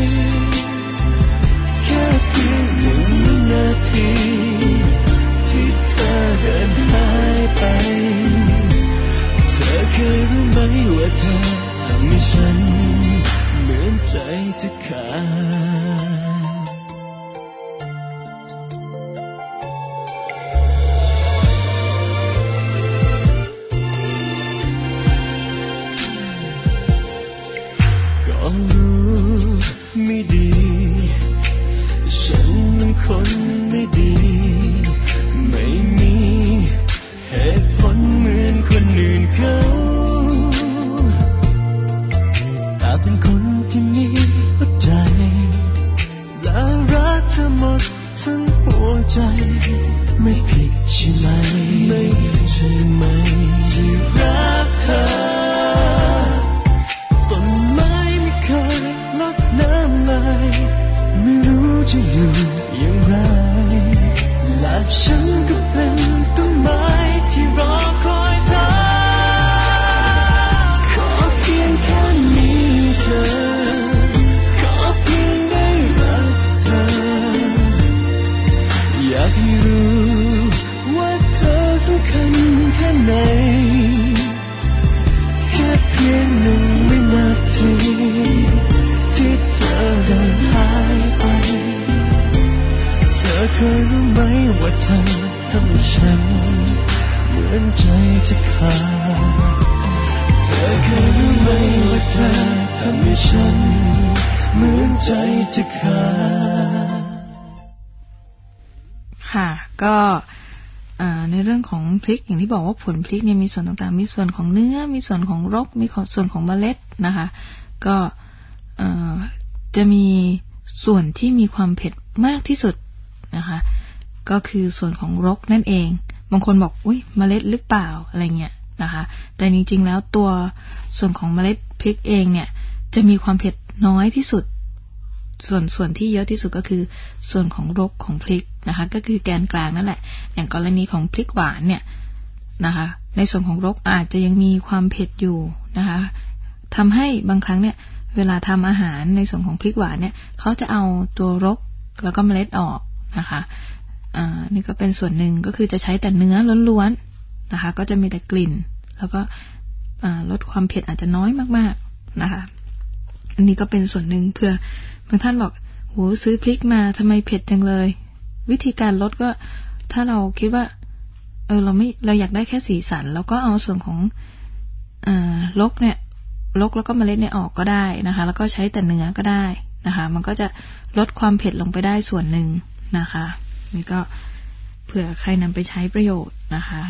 แค่เพียง1 นาทีที่เธอเดินหายไปเธอเคยรู้ไหมว่าเธอทำให้ฉันเหมือนใจจะขาดก็รู้ไม่ดีฉันเป็นคนไม่ดีไม่มีเหตุผลเหมือนคนอื่นเขาแต่เป็นคนที่มีหัวใจและรักเธอหมดทั้งหัวใจไม่ผิดใช่ไหมไม่ผิดใช่ไหมที่รักเธอต้นไม้ไม่เคยรดน้ำเลยไม่รู้จะอยู่อย่างไรและฉันก็เป็นต้นไม้ที่รอคอยเธอขอเพียงแค่มีเธอขอเพียงได้รักเธออยากให้รู้ว่าเธอสำคัญแค่ไหนแค่เพียง1 วินาทีที่เธอเดินหายไปเธอเคยรู้ไหมว่าเธอทำให้ฉันเหมือนใจจะขาดเธอเคยรู้ไหมว่าเธอทำให้ฉันเหมือนใจจะขาดค่ะก็ในเรื่องของพริกอย่างที่บอกว่าผลพริกเนี่ยมีส่วนต่างๆมีส่วนของเนื้อมีส่วนของรกมีส่วนของเมล็ดนะคะก็จะมีส่วนที่มีความเผ็ดมากที่สุดนะคะก็คือส่วนของรกนั่นเองบางคนบอกอุ๊ยเมล็ดหรือเปล่าอะไรเงี้ยนะคะแต่จริงๆแล้วตัวส่วนของเมล็ดพริกเองเนี่ยจะมีความเผ็ดน้อยที่สุดส่วนที่เยอะที่สุดก็คือส่วนของรกของพริกนะคะก็คือแกนกลางนั่นแหละอย่างกรณีของพริกหวานเนี่ยนะคะในส่วนของรกอาจจะยังมีความเผ็ดอยู่นะคะทำให้บางครั้งเนี่ยเวลาทำอาหารในส่วนของพริกหวานเนี่ยเขาจะเอาตัวรกแล้วก็เมล็ดออกนะคะนี่ก็เป็นส่วนหนึ่งก็คือจะใช้แต่เนื้อล้วนๆนะคะก็จะมีแต่กลิ่นแล้วก็ลดความเผ็ดอาจจะน้อยมากๆนะคะอันนี้ก็เป็นส่วนหนึ่งเพื่อบางท่านบอกโหซื้อพริกมาทำไมเผ็ดจังเลยวิธีการลดก็ถ้าเราคิดว่าเราอยากได้แค่สีสันแล้วก็เอาส่วนของรกแล้วก็เมล็ดเนี่ยออกก็ได้นะคะแล้วก็ใช้แต่เนื้อก็ได้นะคะมันก็จะลดความเผ็ดลงไปได้ส่วนหนึ่งนะคะนี่ก็เผื่อใครนำไปใช้ประโยชน์นะคะ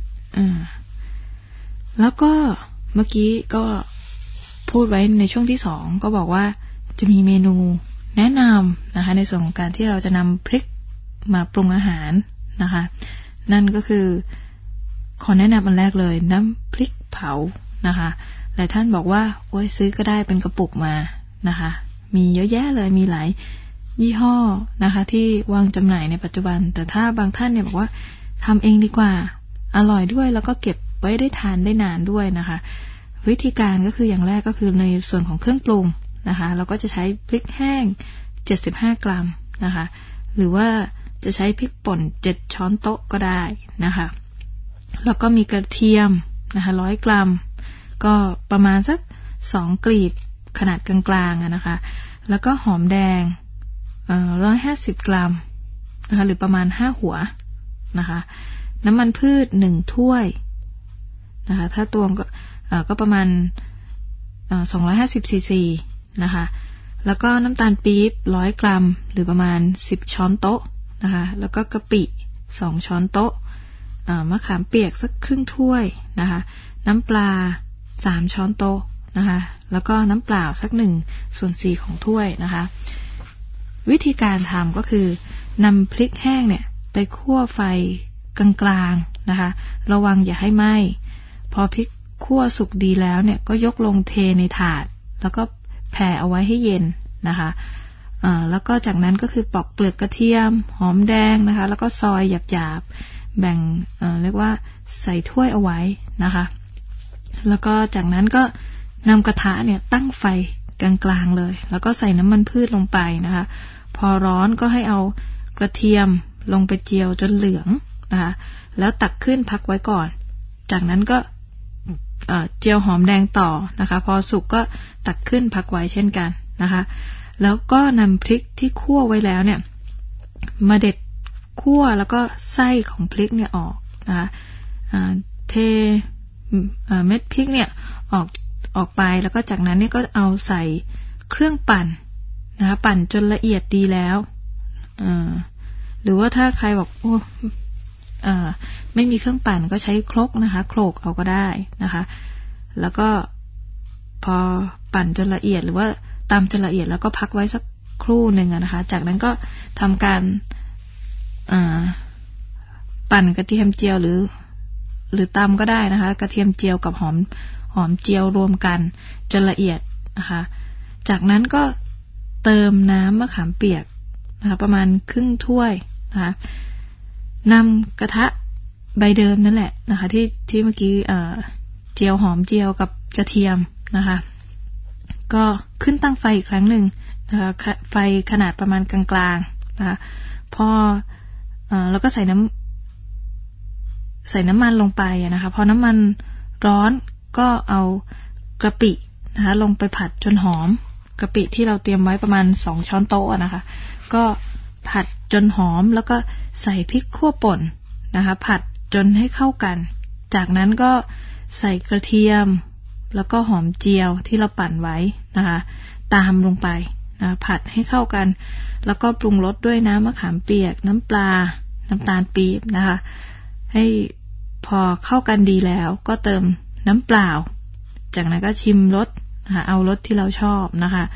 แล้วก็เมื่อกี้ก็พูดไว้ในช่วงที่2ก็บอกว่าจะมีเมนูแนะนำนะคะในส่วนของการที่เราจะนำพริกมาปรุงอาหารนะคะนั่นก็คือขอแนะนำอันแรกเลยน้ำพริกเผานะคะหลายท่านบอกว่าโอ้ยซื้อก็ได้เป็นกระปุกมานะคะมีเยอะแยะเลยมีหลายยี่ห้อนะคะที่วางจำหน่ายในปัจจุบันแต่ถ้าบางท่านเนี่ยบอกว่าทำเองดีกว่าอร่อยด้วยแล้วก็เก็บไว้ได้ทานได้นานด้วยนะคะวิธีการก็คืออย่างแรกก็คือในส่วนของเครื่องปรุงนะคะเราก็จะใช้พริกแห้ง75 กรัมนะคะหรือว่าจะใช้พริกป่น7 ช้อนโต๊ะก็ได้นะคะแล้วก็มีกระเทียมนะคะ100 กรัมก็ประมาณสัก2 กลีบขนาดกลางๆนะคะแล้วก็หอมแดง150 กรัมนะคะหรือประมาณ5 หัวนะคะน้ำมันพืช1 ถ้วยนะคะถ้าตวงก็ประมาณ250 ซีซีนะคะแล้วก็น้ำตาลปี๊บ100 กรัมหรือประมาณ10 ช้อนโต๊ะนะคะแล้วก็กะปิ2 ช้อนโต๊ะมะขามเปียกสักครึ่งถ้วยนะคะน้ำปลา3 ช้อนโต๊ะนะคะแล้วก็น้ำเปล่าสัก1/4ของถ้วยนะคะวิธีการทำก็คือนำพริกแห้งเนี่ยไปคั่วไฟกลางๆนะคะระวังอย่าให้ไหม้พอพริกคั่วสุกดีแล้วเนี่ยก็ยกลงเทในถาดแล้วก็แผ่เอาไว้ให้เย็นนะคะแล้วก็จากนั้นก็คือปอกเปลือกกระเทียมหอมแดงนะคะแล้วก็ซอยหยาบๆแบ่งเรียกว่าใส่ถ้วยเอาไว้นะคะแล้วก็จากนั้นก็นำกระทะเนี่ยตั้งไฟกลางๆเลยแล้วก็ใส่น้ำมันพืชลงไปนะคะพอร้อนก็ให้เอากระเทียมลงไปเจียวจนเหลืองนะคะแล้วตักขึ้นพักไว้ก่อนจากนั้นก็เจียวหอมแดงต่อนะคะพอสุกก็ตักขึ้นพักไว้เช่นกันนะคะแล้วก็นำพริกที่คั่วไว้แล้วเนี่ยมาเด็ดคั่วแล้วก็ไส้ของพริกเนี่ยออกนะคะเทเม็ดพริกเนี่ยออกไปแล้วก็จากนั้นเนี่ยก็เอาใส่เครื่องปั่นนะคะปั่นจนละเอียดดีแล้วหรือว่าถ้าใครบอกไม่มีเครื่องปั่นก็ใช้ครกนะคะโขลกเอาก็ได้นะคะแล้วก็พอปั่นจนละเอียดหรือว่าตำจนละเอียดแล้วก็พักไว้สักครู่หนึ่งนะคะจากนั้นก็ทำการปั่นกระเทียมเจียวหรือตำก็ได้นะคะกระเทียมเจียวกับหอมเจียวรวมกันจนละเอียดนะคะจากนั้นก็เติมน้ำมะขามเปียกนะคะประมาณครึ่งถ้วยนะคะนำกระทะใบเดิมนั่นแหละนะคะที่เมื่อกี้เจียวหอมเจียวกับกระเทียมนะคะก็ขึ้นตั้งไฟอีกครั้งหนึ่งนะคะไฟขนาดประมาณกลางๆนะคะพอแล้วก็ใส่น้ำมันลงไปนะคะพอน้ำมันร้อนก็เอากะปินะคะลงไปผัดจนหอมกะปิที่เราเตรียมไว้ประมาณ2 ช้อนโต๊ะนะคะก็ผัดจนหอมแล้วก็ใส่พริกคั่วป่นนะคะผัดจนให้เข้ากันจากนั้นก็ใส่กระเทียมแล้วก็หอมเจียวที่เราปั่นไว้นะคะตามลงไปนะผัดให้เข้ากันแล้วก็ปรุงรสด้วยน้ำมะขามเปียกน้ำปลาน้ำตาลปี๊บนะคะให้พอเข้ากันดีแล้วก็เติมน้ำเปล่าจากนั้นก็ชิมรสนะคะเอารสที่เราชอบนะคะ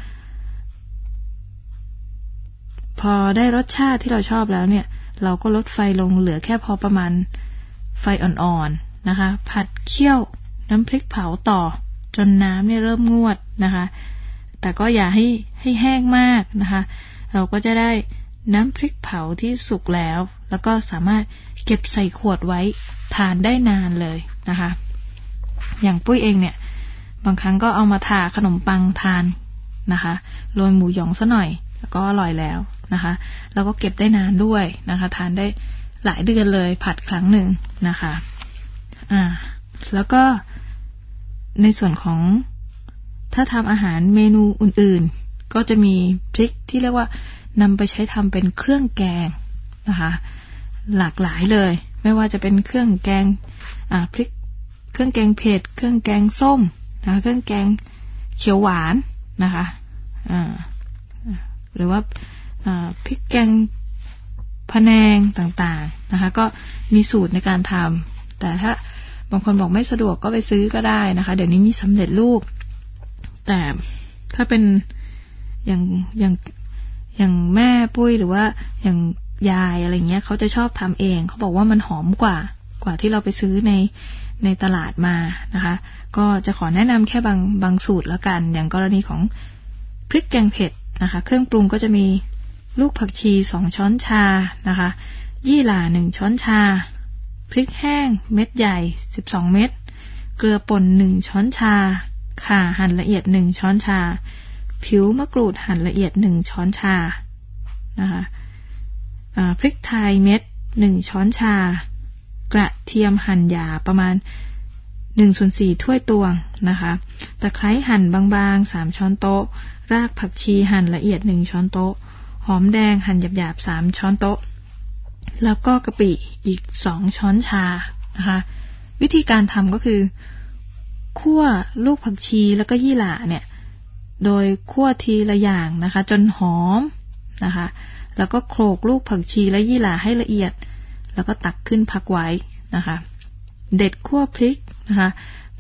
พอได้รสชาติที่เราชอบแล้วเนี่ยเราก็ลดไฟลงเหลือแค่พอประมาณไฟอ่อนๆนะคะผัดเคี่ยวน้ำพริกเผาต่อจนน้ำเนี่ยเริ่มงวดนะคะแต่ก็อย่าให้แห้งมากนะคะเราก็จะได้น้ำพริกเผาที่สุกแล้วก็สามารถเก็บใส่ขวดไว้ทานได้นานเลยนะคะอย่างปุ้ยเองเนี่ยบางครั้งก็เอามาทาขนมปังทานนะคะโรยหมูหยองซะหน่อยแล้วก็อร่อยแล้วนะคะแล้วก็เก็บได้นานด้วยนะคะทานได้หลายเดือนเลยผัดครั้งหนึ่งนะคะแล้วก็ในส่วนของถ้าทำอาหารเมนูอื่นๆก็จะมีพริกที่เรียกว่านำไปใช้ทำเป็นเครื่องแกงนะคะหลากหลายเลยไม่ว่าจะเป็นเครื่องแกงพริกเครื่องแกงเผ็ดเครื่องแกงส้มนะคะเครื่องแกงเขียวหวานนะคะหรือว่าพริกแกงพะแนงต่างๆนะคะก็มีสูตรในการทำแต่ถ้าบางคนบอกไม่สะดวกก็ไปซื้อก็ได้นะคะเดี๋ยวนี้มีสำเร็จรูปแต่ถ้าเป็นอย่างแม่ปุ้ยหรือว่าอย่างยายอะไรเงี้ยเขาจะชอบทำเองเขาบอกว่ามันหอมกว่าที่เราไปซื้อในตลาดมานะคะก็จะขอแนะนำแค่บางสูตรแล้วกันอย่างกรณีของพริกแกงเผ็ดนะคะเครื่องปรุงก็จะมีลูกผักชี2 ช้อนชานะคะยี่หร่า1 ช้อนชาพริกแห้งเม็ดใหญ่12 เม็ดเกลือป่น1 ช้อนชาข่าหั่นละเอียด1 ช้อนชาผิวมะกรูดหั่นละเอียด1 ช้อนชานะคะพริกไทยเม็ด1 ช้อนชากระเทียมหั่นหยาประมาณ1/4 ถ้วยตวงนะคะตะไคร้หั่นบางๆ3 ช้อนโต๊ะรากผักชีหั่นละเอียด1 ช้อนโต๊ะหอมแดงหั่นหยาบๆ3 ช้อนโต๊ะแล้วก็กะปิอีก2 ช้อนชานะคะวิธีการทำก็คือคั่วลูกผักชีแล้วก็ยี่หร่าเนี่ยโดยคั่วทีละอย่างนะคะจนหอมนะคะแล้วก็โขลกลูกผักชีและยี่หร่าให้ละเอียดแล้วก็ตักขึ้นพักไว้นะคะเด็ดคั่วพริกนะคะ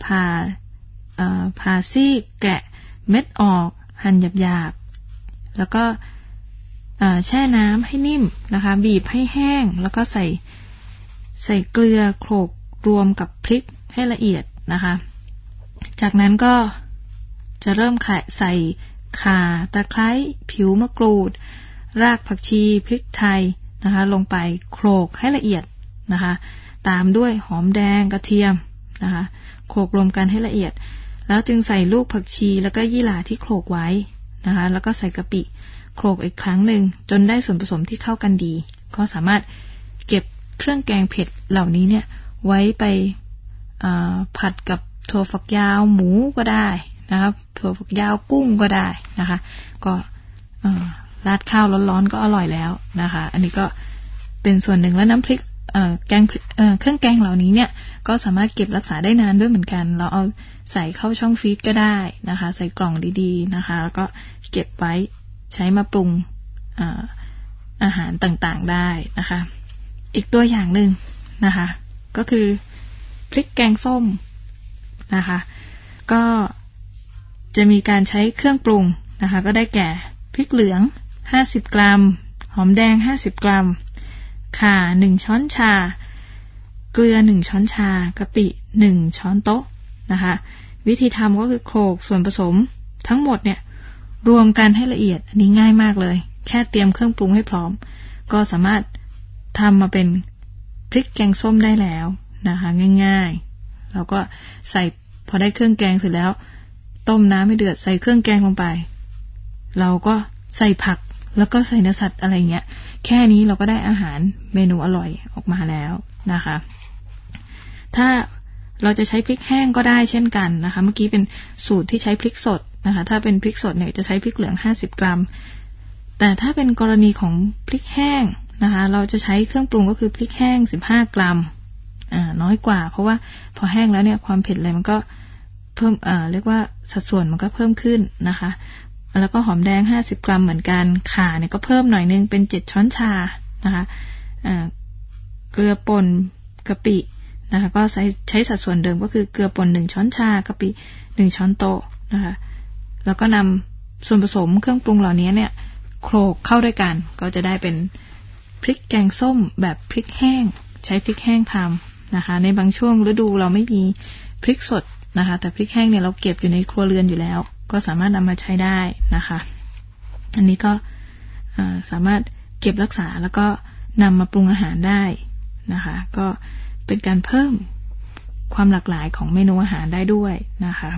ผ่าซีกแกะเม็ดออกหั่นหยาบๆแล้วก็แช่น้ำให้นิ่มนะคะบีบให้แห้งแล้วก็ใส่เกลือโขลกรวมกับพริกให้ละเอียดนะคะจากนั้นก็จะเริ่มใส่ข่าตะไคร้ผิวมะกรูดรากผักชีพริกไทยนะคะลงไปโขลกให้ละเอียดนะคะตามด้วยหอมแดงกระเทียมนะคะโขลกรวมกันให้ละเอียดแล้วจึงใส่ลูกผักชีแล้วก็ยี่หร่าที่โขลกไว้นะคะแล้วก็ใส่กะปิโขลกอีกครั้งหนึ่งจนได้ส่วนผสมที่เข้ากันดีก็สามารถเก็บเครื่องแกงเผ็ดเหล่านี้เนี่ยไว้ไปผัดกับถั่วฝักยาวหมูก็ได้นะครับถั่วฝักยาวกุ้งก็ได้นะคะก็ราดข้าวร้อนๆก็อร่อยแล้วนะคะอันนี้ก็เป็นส่วนหนึ่งแล้วน้ำพริกแกงเครื่องแกงเหล่านี้เนี่ยก็สามารถเก็บรักษาได้นานด้วยเหมือนกันเราเอาใส่เข้าช่องฟรีซก็ได้นะคะใส่กล่องดีๆนะคะแล้วก็เก็บไว้ใช้มาปรุงอาหารต่างๆได้นะคะอีกตัวอย่างหนึ่งนะคะก็คือพริกแกงส้มนะคะก็จะมีการใช้เครื่องปรุงนะคะก็ได้แก่พริกเหลือง50 กรัมหอมแดง50 กรัมข่า1 ช้อนชาเกลือ1 ช้อนชากะปิ1 ช้อนโต๊ะนะคะวิธีทำก็คือโขลกส่วนผสมทั้งหมดเนี่ยรวมกันให้ละเอียดอันนี้ง่ายมากเลยแค่เตรียมเครื่องปรุงให้พร้อมก็สามารถทำมาเป็นพริกแกงส้มได้แล้วนะคะง่ายๆเราก็ใส่พอได้เครื่องแกงเสร็จแล้วต้มน้ำให้เดือดใส่เครื่องแกงลงไปเราก็ใส่ผักแล้วก็ใส่เนื้อสัตว์อะไรเงี้ยแค่นี้เราก็ได้อาหารเมนูอร่อยออกมาแล้วนะคะถ้าเราจะใช้พริกแห้งก็ได้เช่นกันนะคะเมื่อกี้เป็นสูตรที่ใช้พริกสดนะคะถ้าเป็นพริกสดเนี่ยจะใช้พริกเหลือง50 กรัมแต่ถ้าเป็นกรณีของพริกแห้งนะคะเราจะใช้เครื่องปรุงก็คือพริกแห้ง15 กรัมน้อยกว่าเพราะว่าพอแห้งแล้วเนี่ยความเผ็ดอะไรมันก็เพิ่มเรียกว่าสัดส่วนมันก็เพิ่มขึ้นนะคะแล้วก็หอมแดง50 กรัมเหมือนกันข่าเนี่ยก็เพิ่มหน่อยนึงเป็น7 ช้อนชานะคะเกลือป่นกะปินะคะก็ใช้สัดส่วนเดิมก็คือเกลือป่น1 ช้อนชากะปิ1 ช้อนโต๊ะนะคะแล้วก็นำส่วนผสมเครื่องปรุงเหล่านี้เนี่ยโขลกเข้าด้วยกันก็จะได้เป็นพริกแกงส้มแบบพริกแห้งใช้พริกแห้งทำนะคะในบางช่วงฤดูเราไม่มีพริกสดนะคะแต่พริกแห้งเนี่ยเราเก็บอยู่ในครัวเรือนอยู่แล้วก็สามารถนำมาใช้ได้นะคะอันนี้ก็สามารถเก็บรักษาแล้วก็นำมาปรุงอาหารได้นะคะก็เป็นการเพิ่มความหลากหลายของเมนูอาหารได้ด้วยนะคะ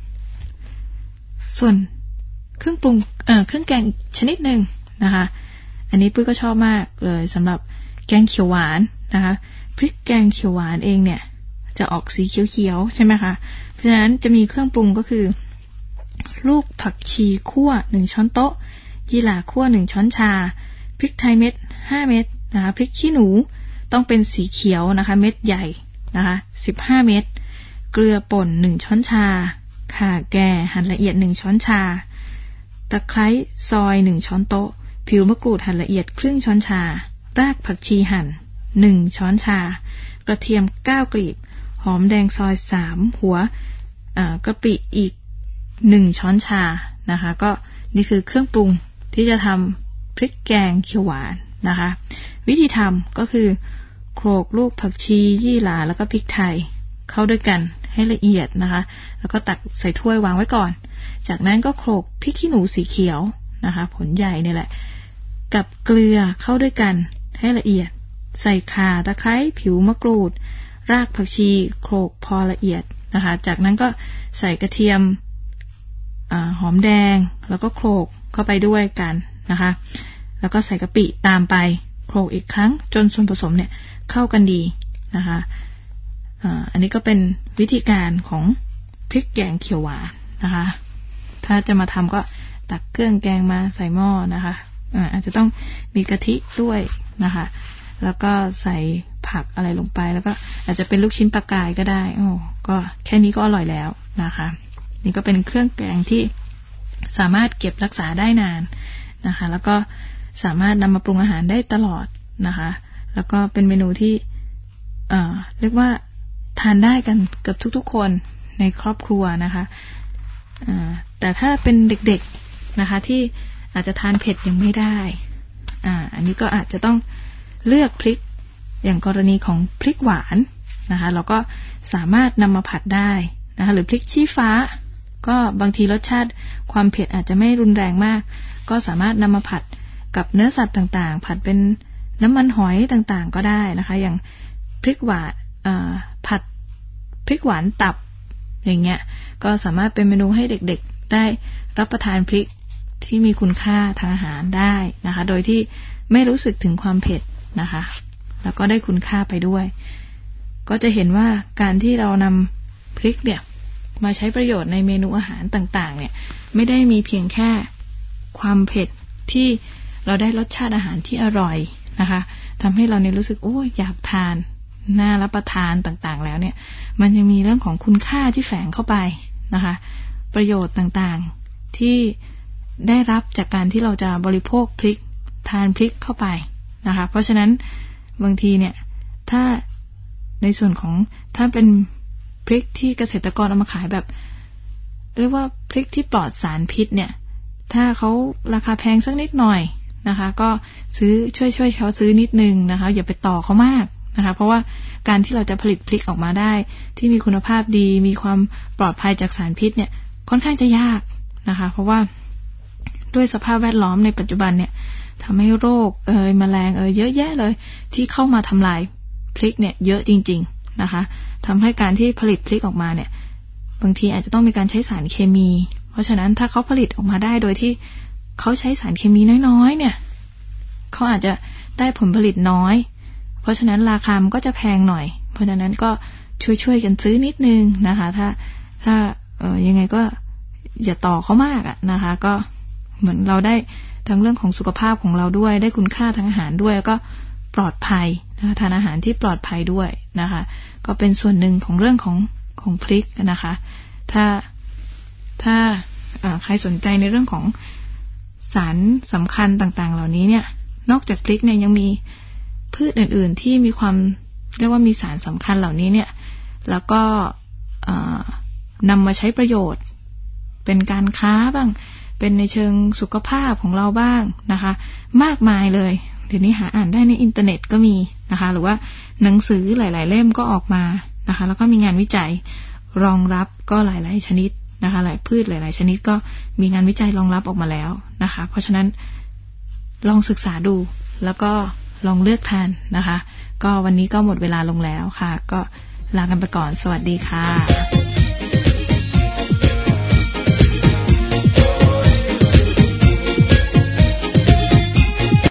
ส่วนเครื่องปรุงเครื่องแกงชนิดหนึ่งนะคะอันนี้ปุ้ยก็ชอบมากเลยสำหรับแกงเขียวหวานนะคะพริกแกงเขียวหวานเองเนี่ยจะออกสีเขียวๆใช่ไหมคะเพราะฉะนั้นจะมีเครื่องปรุงก็คือลูกผักชีคั่ว1 ช้อนโต๊ะยี่หร่าคั่ว1 ช้อนชาพริกไทยเม็ด5 เม็ดนะคะพริกขี้หนูต้องเป็นสีเขียวนะคะเม็ดใหญ่นะคะ15 เม็ดเกลือป่น1 ช้อนชาข่าแก่หั่นละเอียด1 ช้อนชาตะไคร้ซอย1 ช้อนโต๊ะผิวมะกรูดหั่นละเอียดครึ่งช้อนชารากผักชีหั่น1 ช้อนชากระเทียม9 กลีบหอมแดงซอย3 หัวกะปิอีก1 ช้อนชานะคะก็นี่คือเครื่องปรุงที่จะทำพริกแกงเขียวหวานนะคะวิธีทำก็คือโขลกลูกผักชียี่หร่าแล้วก็พริกไทยเข้าด้วยกันให้ละเอียดนะคะแล้วก็ตักใส่ถ้วยวางไว้ก่อนจากนั้นก็โขลกพริกขี้หนูสีเขียวนะคะผลใหญ่นี่แหละกับเกลือเข้าด้วยกันให้ละเอียดใส่ข่าตะไคร้ผิวมะกรูดรากผักชีโขลกพอละเอียดนะคะจากนั้นก็ใส่กระเทียมหอมแดงแล้วก็โขลกเข้าไปด้วยกันนะคะแล้วก็ใส่กะปิตามไปโขลกอีกครั้งจนส่วนผสมเนี่ยเข้ากันดีนะคะอันนี้ก็เป็นวิธีการของพริกแกงเขียวหวานนะคะถ้าจะมาทำก็ตักเครื่องแกงมาใส่หม้อนะคะอาจจะต้องมีกะทิด้วยนะคะแล้วก็ใส่ผักอะไรลงไปแล้วก็อาจจะเป็นลูกชิ้นปลากายก็ได้ก็แค่นี้ก็อร่อยแล้วนะคะนี่ก็เป็นเครื่องแกงที่สามารถเก็บรักษาได้นานนะคะแล้วก็สามารถนำมาปรุงอาหารได้ตลอดนะคะแล้วก็เป็นเมนูที่เรียกว่าทานได้กันเกือบทุกๆคนในครอบครัวนะคะแต่ถ้าเป็นเด็กๆนะคะที่อาจจะทานเผ็ดยังไม่ได้อันนี้ก็อาจจะต้องเลือกพริกอย่างกรณีของพริกหวานนะคะเราก็สามารถนำมาผัดได้นะคะหรือพริกชี้ฟ้าก็บางทีรสชาติความเผ็ดอาจจะไม่รุนแรงมากก็สามารถนำมาผัดกับเนื้อสัตว์ต่างๆผัดเป็นน้ำมันหอยต่างๆก็ได้นะคะอย่างพริกหวานผัดพริกหวานตับอย่างเงี้ยก็สามารถเป็นเมนูให้เด็กๆได้รับประทานพริกที่มีคุณค่าทางอาหารได้นะคะโดยที่ไม่รู้สึกถึงความเผ็ดนะคะแล้วก็ได้คุณค่าไปด้วยก็จะเห็นว่าการที่เรานำพริกเนี่ยมาใช้ประโยชน์ในเมนูอาหารต่างๆเนี่ยไม่ได้มีเพียงแค่ความเผ็ดที่เราได้รสชาติอาหารที่อร่อยนะคะทำให้เราเนี่ยรู้สึกโอ้อยากทานน่ารับประทานต่างๆแล้วเนี่ยมันยังมีเรื่องของคุณค่าที่แฝงเข้าไปนะคะประโยชน์ต่างๆที่ได้รับจากการที่เราจะบริโภคพริกทานพริกเข้าไปนะคะเพราะฉะนั้นบางทีเนี่ยถ้าในส่วนของถ้าเป็นพริกที่เกษตรกรเอามาขายแบบเรียกว่าพริกที่ปลอดสารพิษเนี่ยถ้าเขาราคาแพงสักนิดหน่อยนะคะก็ซื้อช่วยเขาซื้อนิดนึงนะคะอย่าไปต่อเขามากนะคะเพราะว่าการที่เราจะผลิตพริกออกมาได้ที่มีคุณภาพดีมีความปลอดภัยจากสารพิษเนี่ยค่อนข้างจะยากนะคะเพราะว่าด้วยสภาพแวดล้อมในปัจจุบันเนี่ยทำให้โรคแมลงเยอะแยะเลยที่เข้ามาทำลายพริกเนี่ยเยอะจริงๆนะคะทำให้การที่ผลิตพริกออกมาเนี่ยบางทีอาจจะต้องมีการใช้สารเคมีเพราะฉะนั้นถ้าเขาผลิตออกมาได้โดยที่เขาใช้สารเคมีน้อยๆเนี่ยเขาอาจจะได้ผลผลิตน้อยเพราะฉะนั้นราคามันก็จะแพงหน่อยเพราะฉะนั้นก็ช่วยกันซื้อนิดนึงนะคะถ้ายังไงก็อย่าต่อเขามากนะคะก็เหมือนเราได้ทั้งเรื่องของสุขภาพของเราด้วยได้คุณค่าทางอาหารด้วยแล้วก็ปลอดภัยนะคะทานอาหารที่ปลอดภัยด้วยนะคะก็เป็นส่วนหนึ่งของเรื่องของพริกนะคะถ้าใครสนใจในเรื่องของสารสำคัญต่างๆเหล่านี้เนี่ยนอกจากพริกเนี่ยยังมีพืชอื่นๆที่มีความเรียกว่ามีสารสำคัญเหล่านี้เนี่ยแล้วก็นำมาใช้ประโยชน์เป็นการค้าบ้างเป็นในเชิงสุขภาพของเราบ้างนะคะมากมายเลยเดี๋ยวนี้หาอ่านได้ในอินเทอร์เน็ตก็มีนะคะหรือว่าหนังสือหลายๆเล่มก็ออกมานะคะแล้วก็มีงานวิจัยรองรับก็หลายๆชนิดนะคะหลายพืชหลายๆชนิดก็มีงานวิจัยรองรับออกมาแล้วนะคะเพราะฉะนั้นลองศึกษาดูแล้วก็ลองเลือกทานนะคะก็วันนี้ก็หมดเวลาลงแล้วค่ะก็ลากันไปก่อนสวัสดีค่ะ